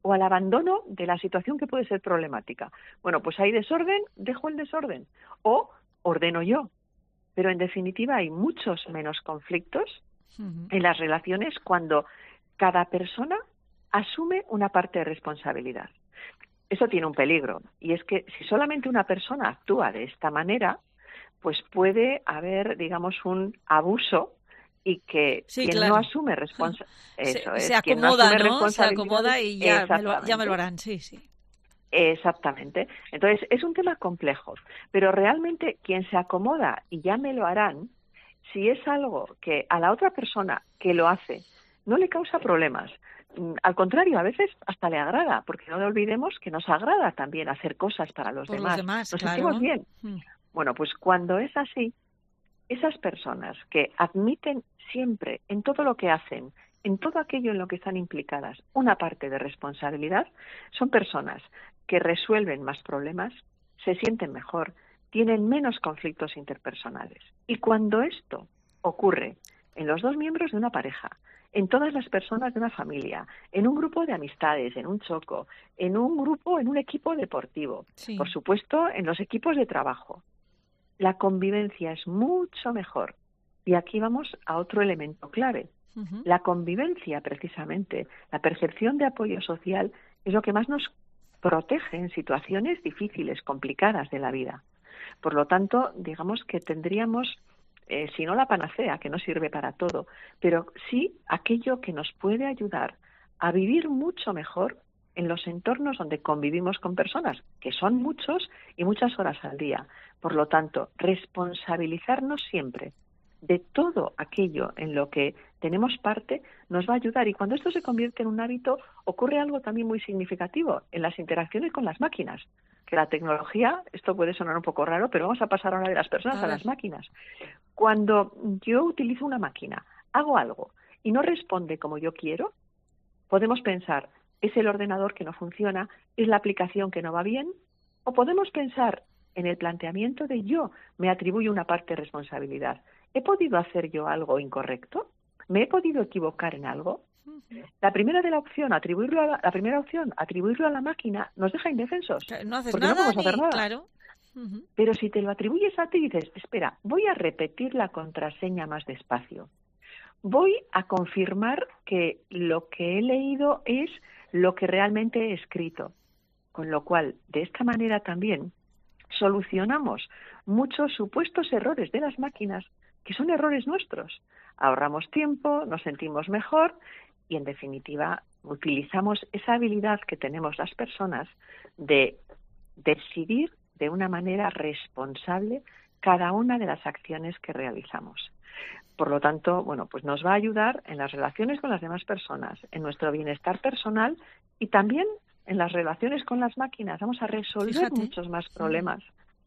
o al abandono de la situación que puede ser problemática. Bueno, pues hay desorden, dejo el desorden o ordeno yo. Pero en definitiva hay muchos menos conflictos uh-huh. en las relaciones cuando cada persona asume una parte de responsabilidad. Eso tiene un peligro, y es que si solamente una persona actúa de esta manera, pues puede haber, digamos, un abuso y que sí, quien claro. no asume responsabilidad... Se, se acomoda, ¿no? ¿no? Se acomoda y ya me, lo, ya me lo harán, sí, sí. Exactamente. Entonces, es un tema complejo, pero realmente quien se acomoda y ya me lo harán, si es algo que a la otra persona que lo hace no le causa problemas, al contrario, a veces hasta le agrada, porque no le olvidemos que nos agrada también hacer cosas para los Por demás. Los demás nos claro. sentimos bien. Mm. Bueno, pues cuando es así, esas personas que admiten siempre en todo lo que hacen, en todo aquello en lo que están implicadas, una parte de responsabilidad, son personas que resuelven más problemas, se sienten mejor, tienen menos conflictos interpersonales. Y cuando esto ocurre en los dos miembros de una pareja, en todas las personas de una familia, en un grupo de amistades, en un choco, en un grupo, en un equipo deportivo, sí. por supuesto, en los equipos de trabajo, la convivencia es mucho mejor. Y aquí vamos a otro elemento clave. Uh-huh. La convivencia, precisamente, la percepción de apoyo social, es lo que más nos protege en situaciones difíciles, complicadas de la vida. Por lo tanto, digamos que tendríamos, eh, si no la panacea, que no sirve para todo, pero sí aquello que nos puede ayudar a vivir mucho mejor en los entornos donde convivimos con personas, que son muchos y muchas horas al día. Por lo tanto, responsabilizarnos siempre de todo aquello en lo que tenemos parte nos va a ayudar. Y cuando esto se convierte en un hábito, ocurre algo también muy significativo en las interacciones con las máquinas. Que la tecnología, esto puede sonar un poco raro, pero vamos a pasar ahora de las personas a, a las máquinas. Cuando yo utilizo una máquina, hago algo y no responde como yo quiero, podemos pensar, es el ordenador que no funciona, es la aplicación que no va bien, o podemos pensar en el planteamiento de yo me atribuyo una parte de responsabilidad. ¿He podido hacer yo algo incorrecto? ¿Me he podido equivocar en algo? La primera de la opción, atribuirlo a la, la primera opción, atribuirlo a la máquina, nos deja indefensos. No haces porque nada, no podemos hacer ni, nada. Claro. Uh-huh. Pero si te lo atribuyes a ti y dices, espera, voy a repetir la contraseña más despacio. Voy a confirmar que lo que he leído es lo que realmente he escrito. Con lo cual, de esta manera también solucionamos muchos supuestos errores de las máquinas que son errores nuestros. Ahorramos tiempo, nos sentimos mejor y, en definitiva, utilizamos esa habilidad que tenemos las personas de decidir de una manera responsable cada una de las acciones que realizamos. Por lo tanto, bueno, pues nos va a ayudar en las relaciones con las demás personas, en nuestro bienestar personal y también en las relaciones con las máquinas. Vamos a resolver Fíjate. muchos más problemas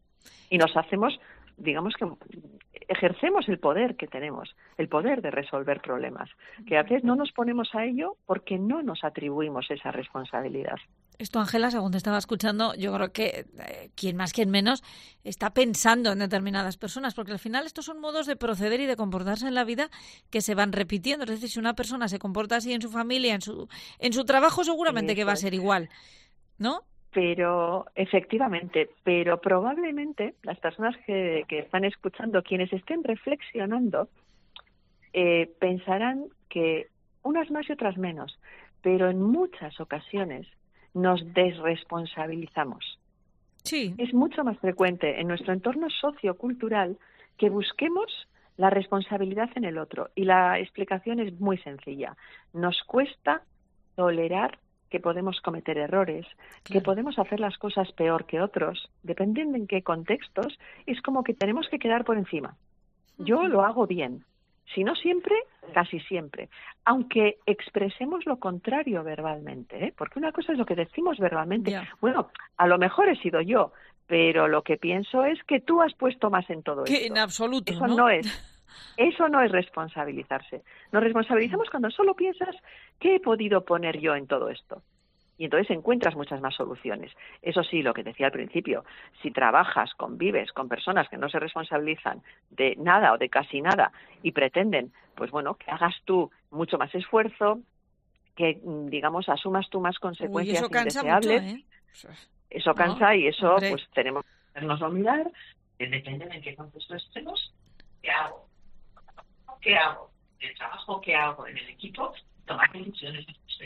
y nos hacemos, digamos que ejercemos el poder que tenemos, el poder de resolver problemas, que a veces no nos ponemos a ello porque no nos atribuimos esa responsabilidad. Esto, Ángela, según te estaba escuchando, yo creo que eh, quien más, quien menos, está pensando en determinadas personas, porque al final estos son modos de proceder y de comportarse en la vida que se van repitiendo. Es decir, si una persona se comporta así en su familia, en su en su trabajo, seguramente Eso que va a ser igual, ¿no? Pero, efectivamente, pero probablemente las personas que, que están escuchando, quienes estén reflexionando, eh, pensarán que unas más y otras menos, pero en muchas ocasiones nos desresponsabilizamos. Sí. Es mucho más frecuente en nuestro entorno sociocultural que busquemos la responsabilidad en el otro. Y la explicación es muy sencilla. Nos cuesta tolerar que podemos cometer errores, claro. que podemos hacer las cosas peor que otros, dependiendo en qué contextos, es como que tenemos que quedar por encima. Yo lo hago bien, si no siempre, casi siempre, aunque expresemos lo contrario verbalmente, ¿eh? Porque una cosa es lo que decimos verbalmente. Yeah. Bueno, a lo mejor he sido yo, pero lo que pienso es que tú has puesto más en todo que esto. En absoluto, Eso ¿no? no es. Eso no es responsabilizarse. Nos responsabilizamos cuando solo piensas ¿qué he podido poner yo en todo esto? Y entonces encuentras muchas más soluciones. Eso sí, lo que decía al principio, si trabajas, convives con personas que no se responsabilizan de nada o de casi nada y pretenden, pues bueno, que hagas tú mucho más esfuerzo, que, digamos, asumas tú más consecuencias Uy, eso cansa indeseables. Mucho, ¿eh? Eso cansa no, y eso, hombre. pues tenemos que hacernos a mirar. Depende de en qué contexto estemos. ¿Qué hago? ¿Qué hago? El trabajo que hago en el equipo, tomar decisiones.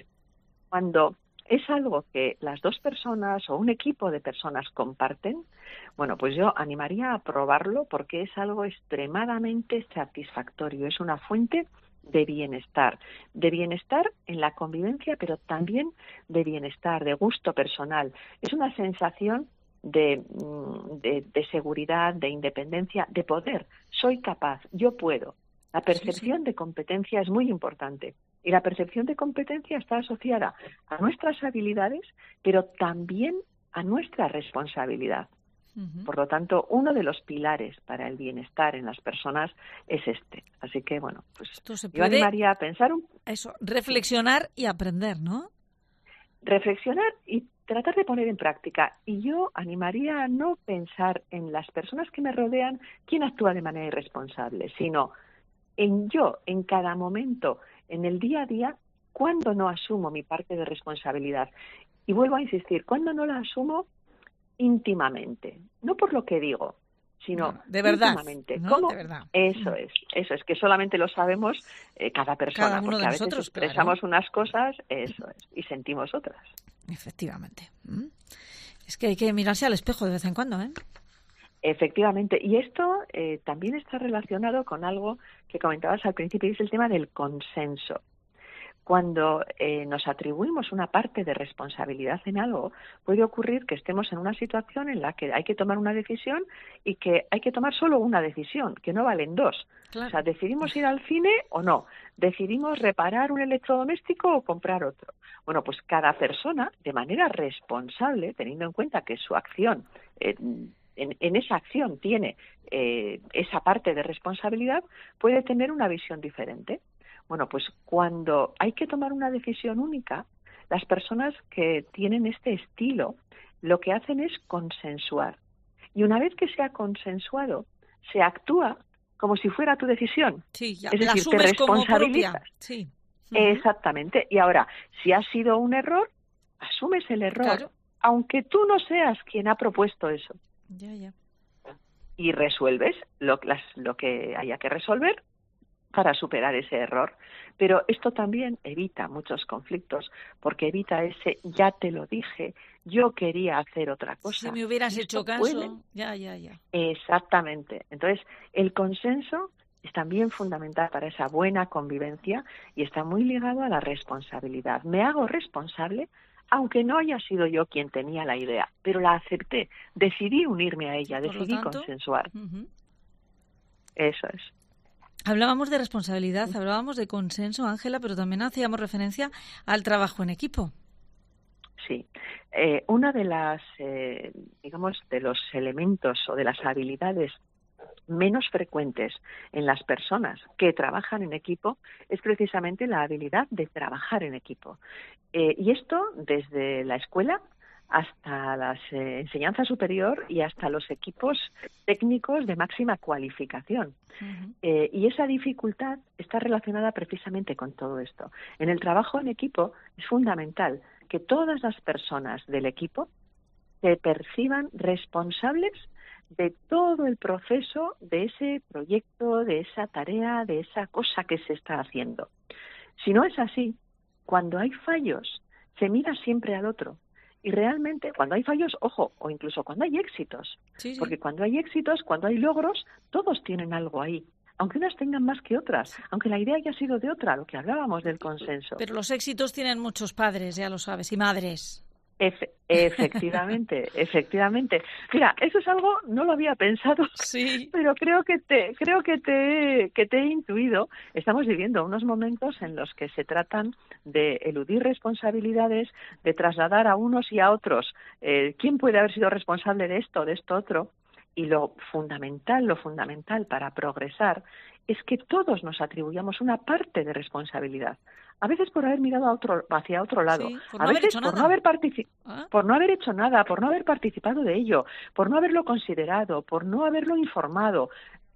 Cuando es algo que las dos personas o un equipo de personas comparten, bueno, pues yo animaría a probarlo porque es algo extremadamente satisfactorio. Es una fuente de bienestar, de bienestar en la convivencia, pero también de bienestar, de gusto personal. Es una sensación de, de, de seguridad, de independencia, de poder. Soy capaz, yo puedo. La percepción sí, sí. de competencia es muy importante. Y la percepción de competencia está asociada a nuestras habilidades, pero también a nuestra responsabilidad. Uh-huh. Por lo tanto, uno de los pilares para el bienestar en las personas es este. Así que, bueno, pues yo animaría a pensar un... Eso, reflexionar y aprender, ¿no? Reflexionar y tratar de poner en práctica. Y yo animaría a no pensar en las personas que me rodean, quién actúa de manera irresponsable, sino en yo, en cada momento, en el día a día, cuando no asumo mi parte de responsabilidad. Y vuelvo a insistir, cuando no la asumo íntimamente, no por lo que digo, sino no, de verdad, íntimamente. ¿no? ¿Cómo? De verdad. Eso es, eso es, que solamente lo sabemos eh, cada persona, cada uno porque de a nosotros, veces expresamos claro. unas cosas, eso es, y sentimos otras. Efectivamente. ¿Mm? Es que hay que mirarse al espejo de vez en cuando, ¿eh? Efectivamente, y esto eh, también está relacionado con algo que comentabas al principio, y es el tema del consenso. Cuando eh, nos atribuimos una parte de responsabilidad en algo, puede ocurrir que estemos en una situación en la que hay que tomar una decisión y que hay que tomar solo una decisión, que no valen dos. Claro. O sea, decidimos ir al cine o no, decidimos reparar un electrodoméstico o comprar otro. Bueno, pues cada persona, de manera responsable, teniendo en cuenta que su acción... Eh, En, en esa acción tiene eh, esa parte de responsabilidad, puede tener una visión diferente. Bueno, pues cuando hay que tomar una decisión única, las personas que tienen este estilo lo que hacen es consensuar. Y una vez que se ha consensuado, se actúa como si fuera tu decisión. Sí, ya, es decir, te responsabilizas. Sí. Uh-huh. Exactamente. Y ahora, si ha sido un error, asumes el error, claro. aunque tú no seas quien ha propuesto eso. Ya, ya. Y resuelves lo, las, lo que haya que resolver para superar ese error. Pero esto también evita muchos conflictos, porque evita ese ya te lo dije, yo quería hacer otra cosa. Si me hubieras hecho caso, puede... ya, ya, ya. Exactamente. Entonces, el consenso es también fundamental para esa buena convivencia y está muy ligado a la responsabilidad. Me hago responsable aunque no haya sido yo quien tenía la idea, pero la acepté, decidí unirme a ella, decidí tanto, consensuar. Uh-huh. Eso es. Hablábamos de responsabilidad, uh-huh. hablábamos de consenso, Ángela, pero también hacíamos referencia al trabajo en equipo. Sí. Eh, una de las, eh, digamos, de los elementos o de las habilidades menos frecuentes en las personas que trabajan en equipo es precisamente la habilidad de trabajar en equipo. Eh, y esto desde la escuela hasta la eh, enseñanza superior y hasta los equipos técnicos de máxima cualificación. Uh-huh. Eh, y esa dificultad está relacionada precisamente con todo esto. En el trabajo en equipo es fundamental que todas las personas del equipo se perciban responsables de todo el proceso de ese proyecto, de esa tarea, de esa cosa que se está haciendo. Si no es así, cuando hay fallos, se mira siempre al otro. Y realmente, cuando hay fallos, ojo, o incluso cuando hay éxitos, sí, sí. porque cuando hay éxitos, cuando hay logros, todos tienen algo ahí. Aunque unas tengan más que otras, aunque la idea haya sido de otra, lo que hablábamos del consenso. Pero los éxitos tienen muchos padres, ya lo sabes, y madres. Efe, efectivamente, efectivamente. Mira, eso es algo, no lo había pensado, sí. pero creo que te, creo que te, que te he intuido. Estamos viviendo unos momentos en los que se tratan de eludir responsabilidades, de trasladar a unos y a otros eh, quién puede haber sido responsable de esto, de esto otro. Y lo fundamental, lo fundamental para progresar es que todos nos atribuyamos una parte de responsabilidad. A veces por haber mirado a otro, hacia otro lado, sí, por a no veces haber por, no haber partici- ¿Ah? por no haber hecho nada, por no haber participado de ello, por no haberlo considerado, por no haberlo informado.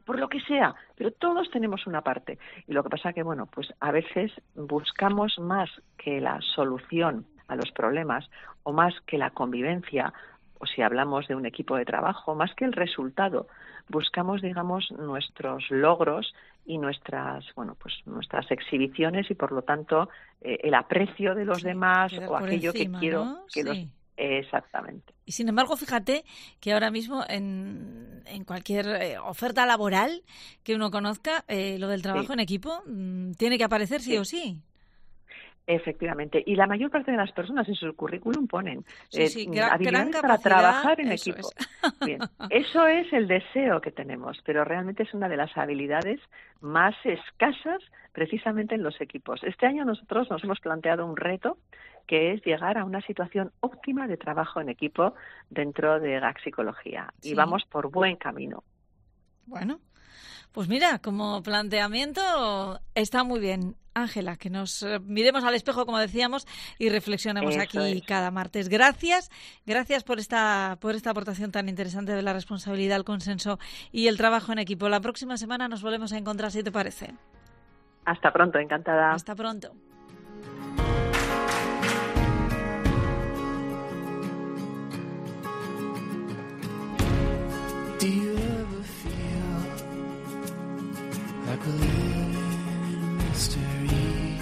por lo que sea, pero todos tenemos una parte. Y lo que pasa que, bueno, pues a veces buscamos más que la solución a los problemas o más que la convivencia, o si hablamos de un equipo de trabajo, más que el resultado, buscamos, digamos, nuestros logros y nuestras, bueno, pues nuestras exhibiciones y, por lo tanto, eh, el aprecio de los sí, demás o aquello encima, que quiero ¿no? que sí. los exactamente. Y sin embargo, fíjate que ahora mismo en, en cualquier eh, oferta laboral que uno conozca, eh, lo del trabajo sí. en equipo mmm, tiene que aparecer sí, sí o sí. Efectivamente, y la mayor parte de las personas en su currículum ponen sí, sí, eh, gran, habilidades gran para trabajar en eso equipo. Es. Bien, eso es el deseo que tenemos, pero realmente es una de las habilidades más escasas precisamente en los equipos. Este año nosotros nos hemos planteado un reto que es llegar a una situación óptima de trabajo en equipo dentro de G A C Psicología, sí. y vamos por buen camino. Bueno, pues mira, como planteamiento está muy bien. Ángela, que nos miremos al espejo, como decíamos, y reflexionemos Eso aquí es. cada martes. Gracias, gracias por esta por esta aportación tan interesante de la responsabilidad, el consenso y el trabajo en equipo. La próxima semana nos volvemos a encontrar, si te parece. Hasta pronto, encantada. Hasta pronto. Do you ever feel like we're living in a mystery?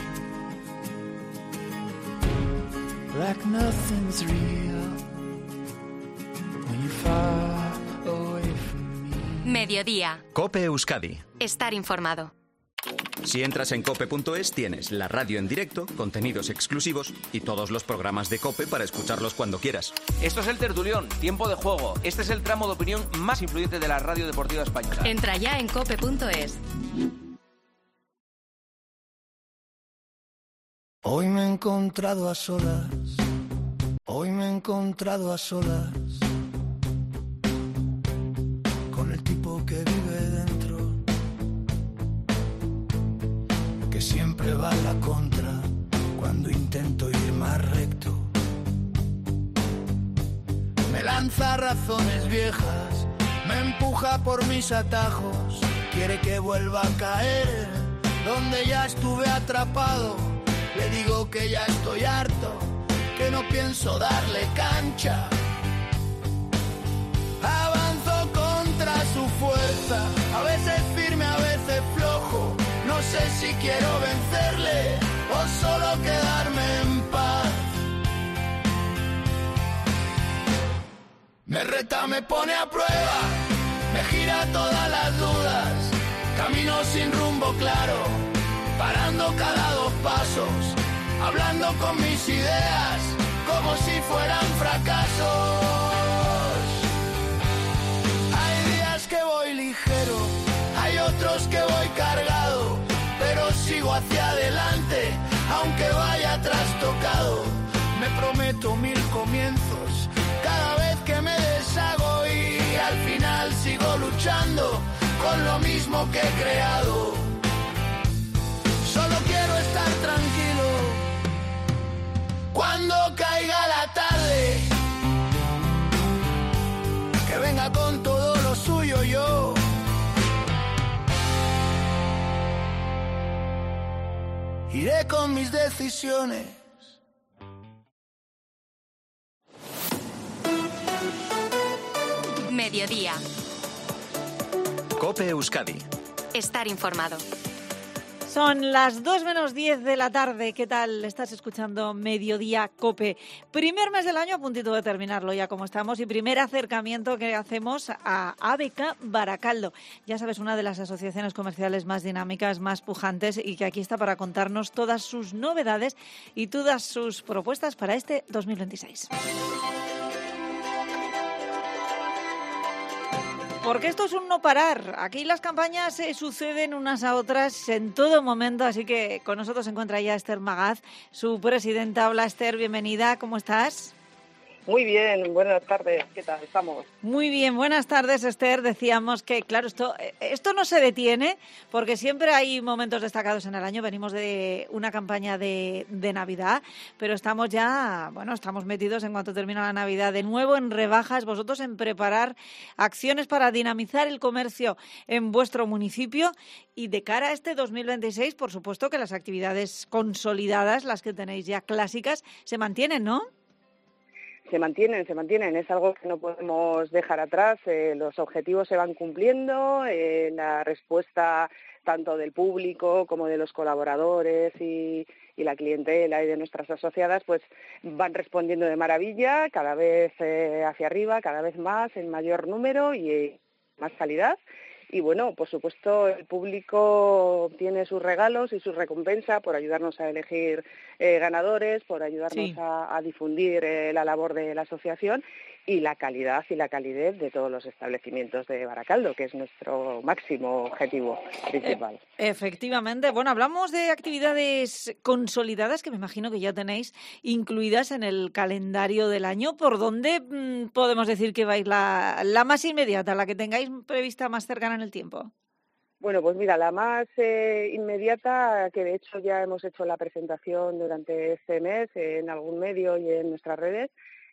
Like nothing's real when you're far away from me. Mediodía. COPE Euskadi. Estar informado. Si entras en cope punto es tienes la radio en directo, contenidos exclusivos y todos los programas de COPE para escucharlos cuando quieras. Esto es El Tertulión, tiempo de juego. Este es el tramo de opinión más influyente de la radio deportiva española. Entra ya en cope punto es. Hoy me he encontrado a solas, hoy me he encontrado a solas con el tipo que vive dentro, que siempre va a la contra cuando intento ir más recto. Me lanza razones viejas, me empuja por mis atajos, quiere que vuelva a caer donde ya estuve atrapado. Le digo que ya estoy harto, que no pienso darle cancha. Avanzo contra su fuerza, a veces firme, a veces flojo. No sé si quiero vencerle o solo quedarme en paz. Me reta, me pone a prueba, me gira todas las dudas. Camino sin rumbo claro, parando cada dos pasos, hablando con mis ideas como si fueran fracasos. Hay días que voy ligero, hay otros que voy cargado, pero sigo hacia adelante, aunque vaya trastocado. Me prometo mil comienzos cada vez que me deshago y al final sigo luchando con lo mismo que he creado. Solo quiero estar tranquilo cuando caiga la tarde, que venga con todo lo suyo yo. Iré con mis decisiones. Mediodía. COPE Euskadi. Estar informado. Son las dos menos diez de la tarde. ¿Qué tal? Estás escuchando Mediodía COPE. Primer mes del año, a puntito de terminarlo ya como estamos, y primer acercamiento que hacemos a A B K Baracaldo. Ya sabes, una de las asociaciones comerciales más dinámicas, más pujantes, y que aquí está para contarnos todas sus novedades y todas sus propuestas para este dos mil veintiséis. Porque esto es un no parar. Aquí las campañas se suceden unas a otras en todo momento, así que con nosotros se encuentra ya Esther Magaz, su presidenta. Hola Esther, bienvenida, ¿cómo estás? Muy bien, buenas tardes. ¿Qué tal estamos? Muy bien, buenas tardes, Esther. Decíamos que, claro, esto, esto no se detiene porque siempre hay momentos destacados en el año. Venimos de una campaña de, de Navidad, pero estamos ya, bueno, estamos metidos en cuanto termina la Navidad de nuevo en rebajas. Vosotros en preparar acciones para dinamizar el comercio en vuestro municipio y de cara a este dos mil veintiséis, por supuesto que las actividades consolidadas, las que tenéis ya clásicas, se mantienen, ¿no? Se mantienen, se mantienen. Es algo que no podemos dejar atrás. Eh, los objetivos se van cumpliendo. Eh, la respuesta tanto del público como de los colaboradores y, y la clientela y de nuestras asociadas, pues van respondiendo de maravilla, cada vez eh, hacia arriba, cada vez más, en mayor número y eh, más calidad. Y bueno, por supuesto, el público tiene sus regalos y sus recompensas por ayudarnos a elegir eh, ganadores, por ayudarnos sí. a, a difundir eh, la labor de la asociación y la calidad y la calidez de todos los establecimientos de Baracaldo, que es nuestro máximo objetivo principal. E- efectivamente. Bueno, hablamos de actividades consolidadas que me imagino que ya tenéis incluidas en el calendario del año. ¿Por dónde mmm, podemos decir que vais la, la más inmediata, la que tengáis prevista más cercana en el tiempo? Bueno, pues mira, la más eh, inmediata, que de hecho ya hemos hecho la presentación durante este mes eh, en algún medio y en nuestras redes,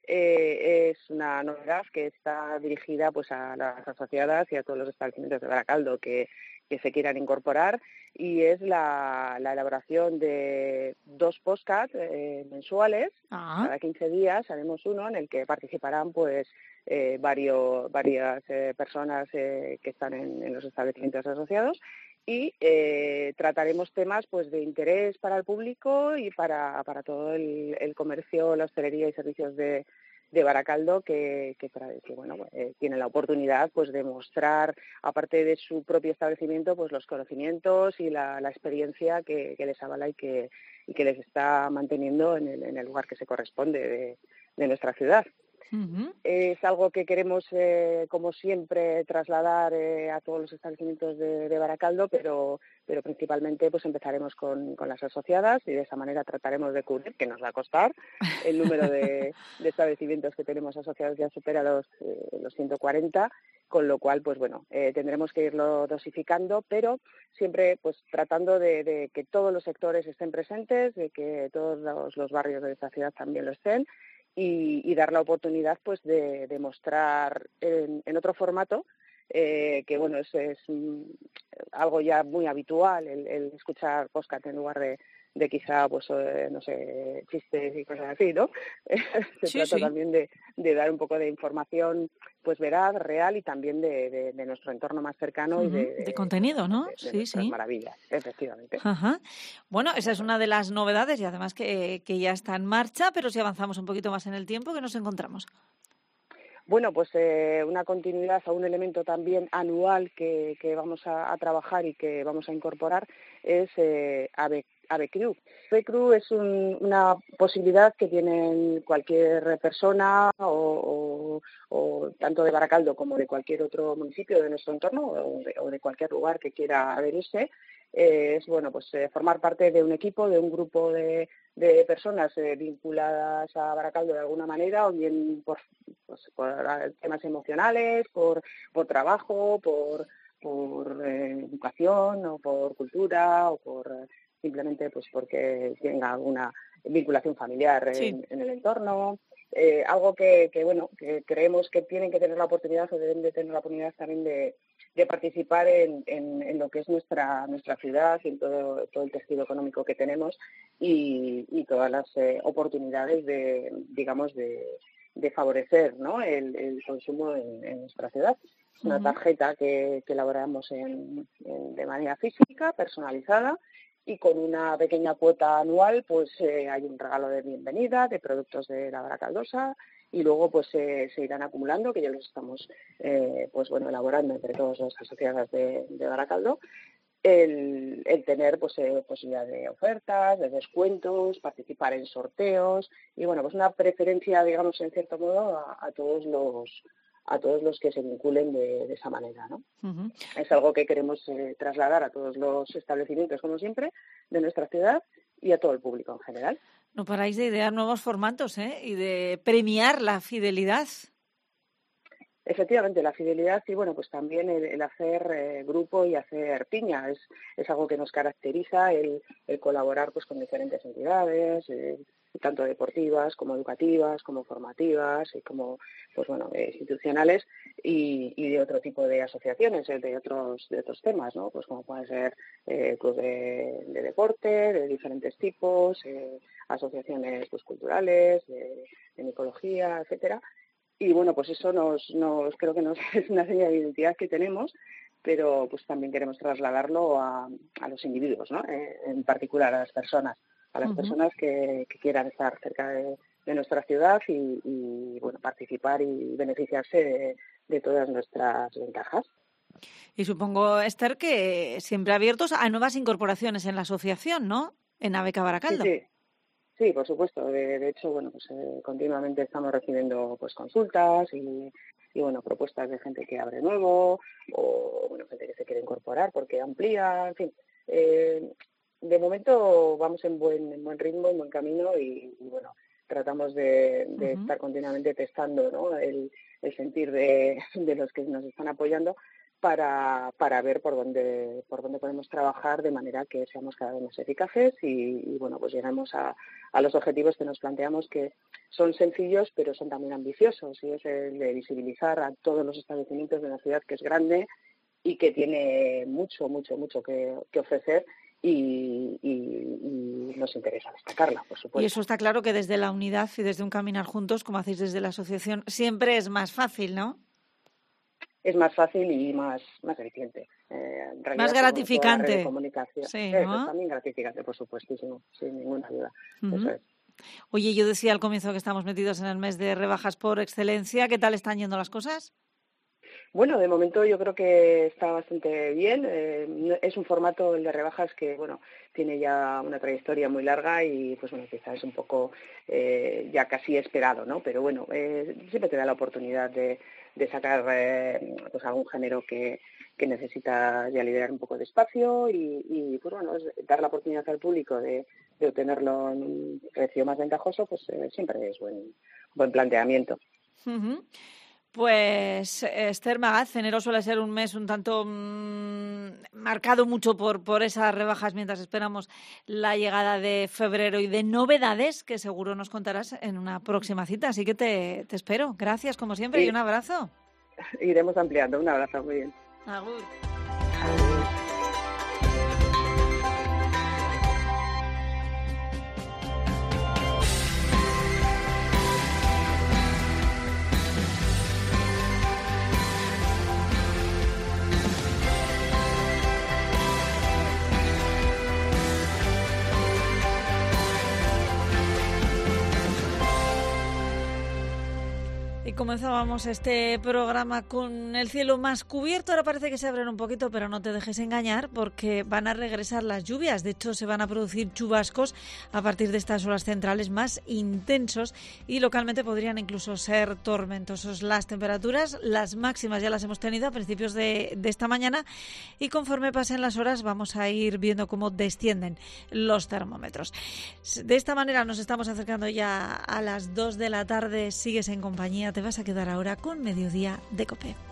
Eh, es una novedad que está dirigida pues a las asociadas y a todos los establecimientos de Baracaldo que, que se quieran incorporar, y es la, la elaboración de dos podcasts eh, mensuales. Ah. Cada quince días haremos uno en el que participarán pues eh, varios, varias eh, personas eh, que están en, en los establecimientos asociados, y eh, trataremos temas pues de interés para el público y para, para todo el, el comercio, la hostelería y servicios de, de Baracaldo que, que, que bueno, eh, tienen la oportunidad pues de mostrar, aparte de su propio establecimiento, pues los conocimientos y la, la experiencia que, que les avala y que, y que les está manteniendo en el, en el lugar que se corresponde de, de nuestra ciudad. Uh-huh. Es algo que queremos, eh, como siempre, trasladar eh, a todos los establecimientos de, de Baracaldo, pero, pero principalmente pues empezaremos con, con las asociadas y de esa manera trataremos de cubrir, que nos va a costar, el número de, de establecimientos que tenemos asociados ya supera los, eh, los ciento cuarenta, con lo cual, pues bueno, eh, tendremos que irlo dosificando, pero siempre pues tratando de, de que todos los sectores estén presentes, de que todos los, los barrios de esta ciudad también lo estén, Y, y dar la oportunidad pues de, de mostrar en, en otro formato eh, que bueno es, es algo ya muy habitual el, el escuchar podcast en lugar de, de quizá pues eh, no sé chistes y cosas así, ¿no? Se sí, trata sí. también de, de dar un poco de información pues veraz, real y también de, de, de nuestro entorno más cercano uh-huh. y de, de, de contenido, ¿no? De, de sí, sí. maravillas, efectivamente. Ajá. Bueno, esa es una de las novedades y además que, que ya está en marcha, pero si avanzamos un poquito más en el tiempo, ¿qué nos encontramos? Bueno, pues eh, una continuidad a un elemento también anual que, que vamos a, a trabajar y que vamos a incorporar es eh, AVE, AVECRU. AVECRU es un, una posibilidad que tiene cualquier persona o, o, o tanto de Baracaldo como de cualquier otro municipio de nuestro entorno o de, o de cualquier lugar que quiera adherirse. Eh, es bueno pues eh, formar parte de un equipo, de un grupo de, de personas eh, vinculadas a Baracaldo de alguna manera, o bien por, pues, por temas emocionales, por, por trabajo, por, por eh, educación o por cultura o por eh, simplemente pues porque tenga alguna vinculación familiar en, sí. en el entorno. Eh, algo que, que bueno que creemos que tienen que tener la oportunidad o deben de tener la oportunidad también de, de participar en, en, en lo que es nuestra nuestra ciudad y en todo, todo el tejido económico que tenemos y, y todas las eh, oportunidades de digamos de, de favorecer, ¿no? el, el consumo en, en nuestra ciudad. Es una tarjeta que, que elaboramos en, en, de manera física, personalizada, y con una pequeña cuota anual pues eh, hay un regalo de bienvenida de productos de la Baracaldosa y luego pues eh, se irán acumulando, que ya los estamos eh, pues bueno elaborando entre todas las asociadas de, de Baracaldo, el, el tener pues eh, posibilidad de ofertas, de descuentos, participar en sorteos y bueno pues una preferencia digamos en cierto modo a, a todos los a todos los que se vinculen de, de esa manera, ¿no? Uh-huh. Es algo que queremos eh, trasladar a todos los establecimientos, como siempre, de nuestra ciudad y a todo el público en general. No paráis de idear nuevos formatos, ¿eh? Y de premiar la fidelidad. Efectivamente, la fidelidad y bueno, pues también el, el hacer eh, grupo y hacer piña es, es algo que nos caracteriza, el, el colaborar pues con diferentes entidades, eh, tanto deportivas como educativas, como formativas y como pues bueno eh, institucionales y, y de otro tipo de asociaciones, eh, de otros de otros temas, ¿no? Pues como pueden ser eh, clubes de, de deporte de diferentes tipos, eh, asociaciones pues culturales, de, de micología, etcétera. Y bueno, pues eso nos, nos creo que nos es una señal de identidad que tenemos, pero pues también queremos trasladarlo a, a los individuos, ¿no? Eh, en particular a las personas, a las uh-huh. personas que, que quieran estar cerca de, de nuestra ciudad y, y bueno participar y beneficiarse de, de todas nuestras ventajas. Y supongo, Esther, que siempre abiertos a nuevas incorporaciones en la asociación, ¿no? En Abeca Baracaldo. Sí, sí. Sí, por supuesto. De, de hecho, bueno, pues eh, continuamente estamos recibiendo pues consultas y, y bueno propuestas de gente que abre nuevo o bueno gente que se quiere incorporar porque amplía, en fin. Eh, de momento vamos en buen en buen ritmo, en buen camino y, y bueno tratamos de, de uh-huh. estar continuamente testando, ¿no? el, el sentir de, de los que nos están apoyando para para ver por dónde por dónde podemos trabajar de manera que seamos cada vez más eficaces y, y bueno pues lleguemos a, a los objetivos que nos planteamos, que son sencillos pero son también ambiciosos, y es el de visibilizar a todos los establecimientos de una ciudad que es grande y que tiene mucho mucho mucho que, que ofrecer y, y, y nos interesa destacarla, por supuesto. Y eso está claro que desde la unidad y desde un caminar juntos, como hacéis desde la asociación, siempre es más fácil, ¿no? Es más fácil y más más eficiente. Eh, en realidad, más gratificante. De comunicación. Sí, ¿no? ¿no? Es también gratificante, por supuestísimo, sin ninguna duda. Uh-huh. Eso es. Oye, yo decía al comienzo que estamos metidos en el mes de rebajas por excelencia. ¿Qué tal están yendo las cosas? Bueno, de momento yo creo que está bastante bien. Eh, es un formato, el de rebajas, que bueno tiene ya una trayectoria muy larga y pues bueno quizás es un poco eh, ya casi esperado, ¿no? Pero bueno, eh, siempre te da la oportunidad de, de sacar eh, pues algún género que, que necesita ya liberar un poco de espacio y, y pues bueno es dar la oportunidad al público de, de obtenerlo en un precio más ventajoso, pues eh, siempre es buen buen planteamiento. Uh-huh. Pues Esther Magaz, enero suele ser un mes un tanto mmm, marcado mucho por, por esas rebajas mientras esperamos la llegada de febrero y de novedades que seguro nos contarás en una próxima cita. Así que te, te espero. Gracias, como siempre, sí. Y un abrazo. Iremos ampliando. Un abrazo, muy bien. Agur. Agur. Y comenzábamos este programa con el cielo más cubierto. Ahora parece que se abren un poquito, pero no te dejes engañar porque van a regresar las lluvias. De hecho, se van a producir chubascos a partir de estas horas centrales más intensos y localmente podrían incluso ser tormentosos. Las temperaturas, las máximas ya las hemos tenido a principios de, de esta mañana y conforme pasen las horas vamos a ir viendo cómo descienden los termómetros. De esta manera nos estamos acercando ya a las dos de la tarde. Sigues en compañía. Te vas a quedar ahora con Mediodía de COPE.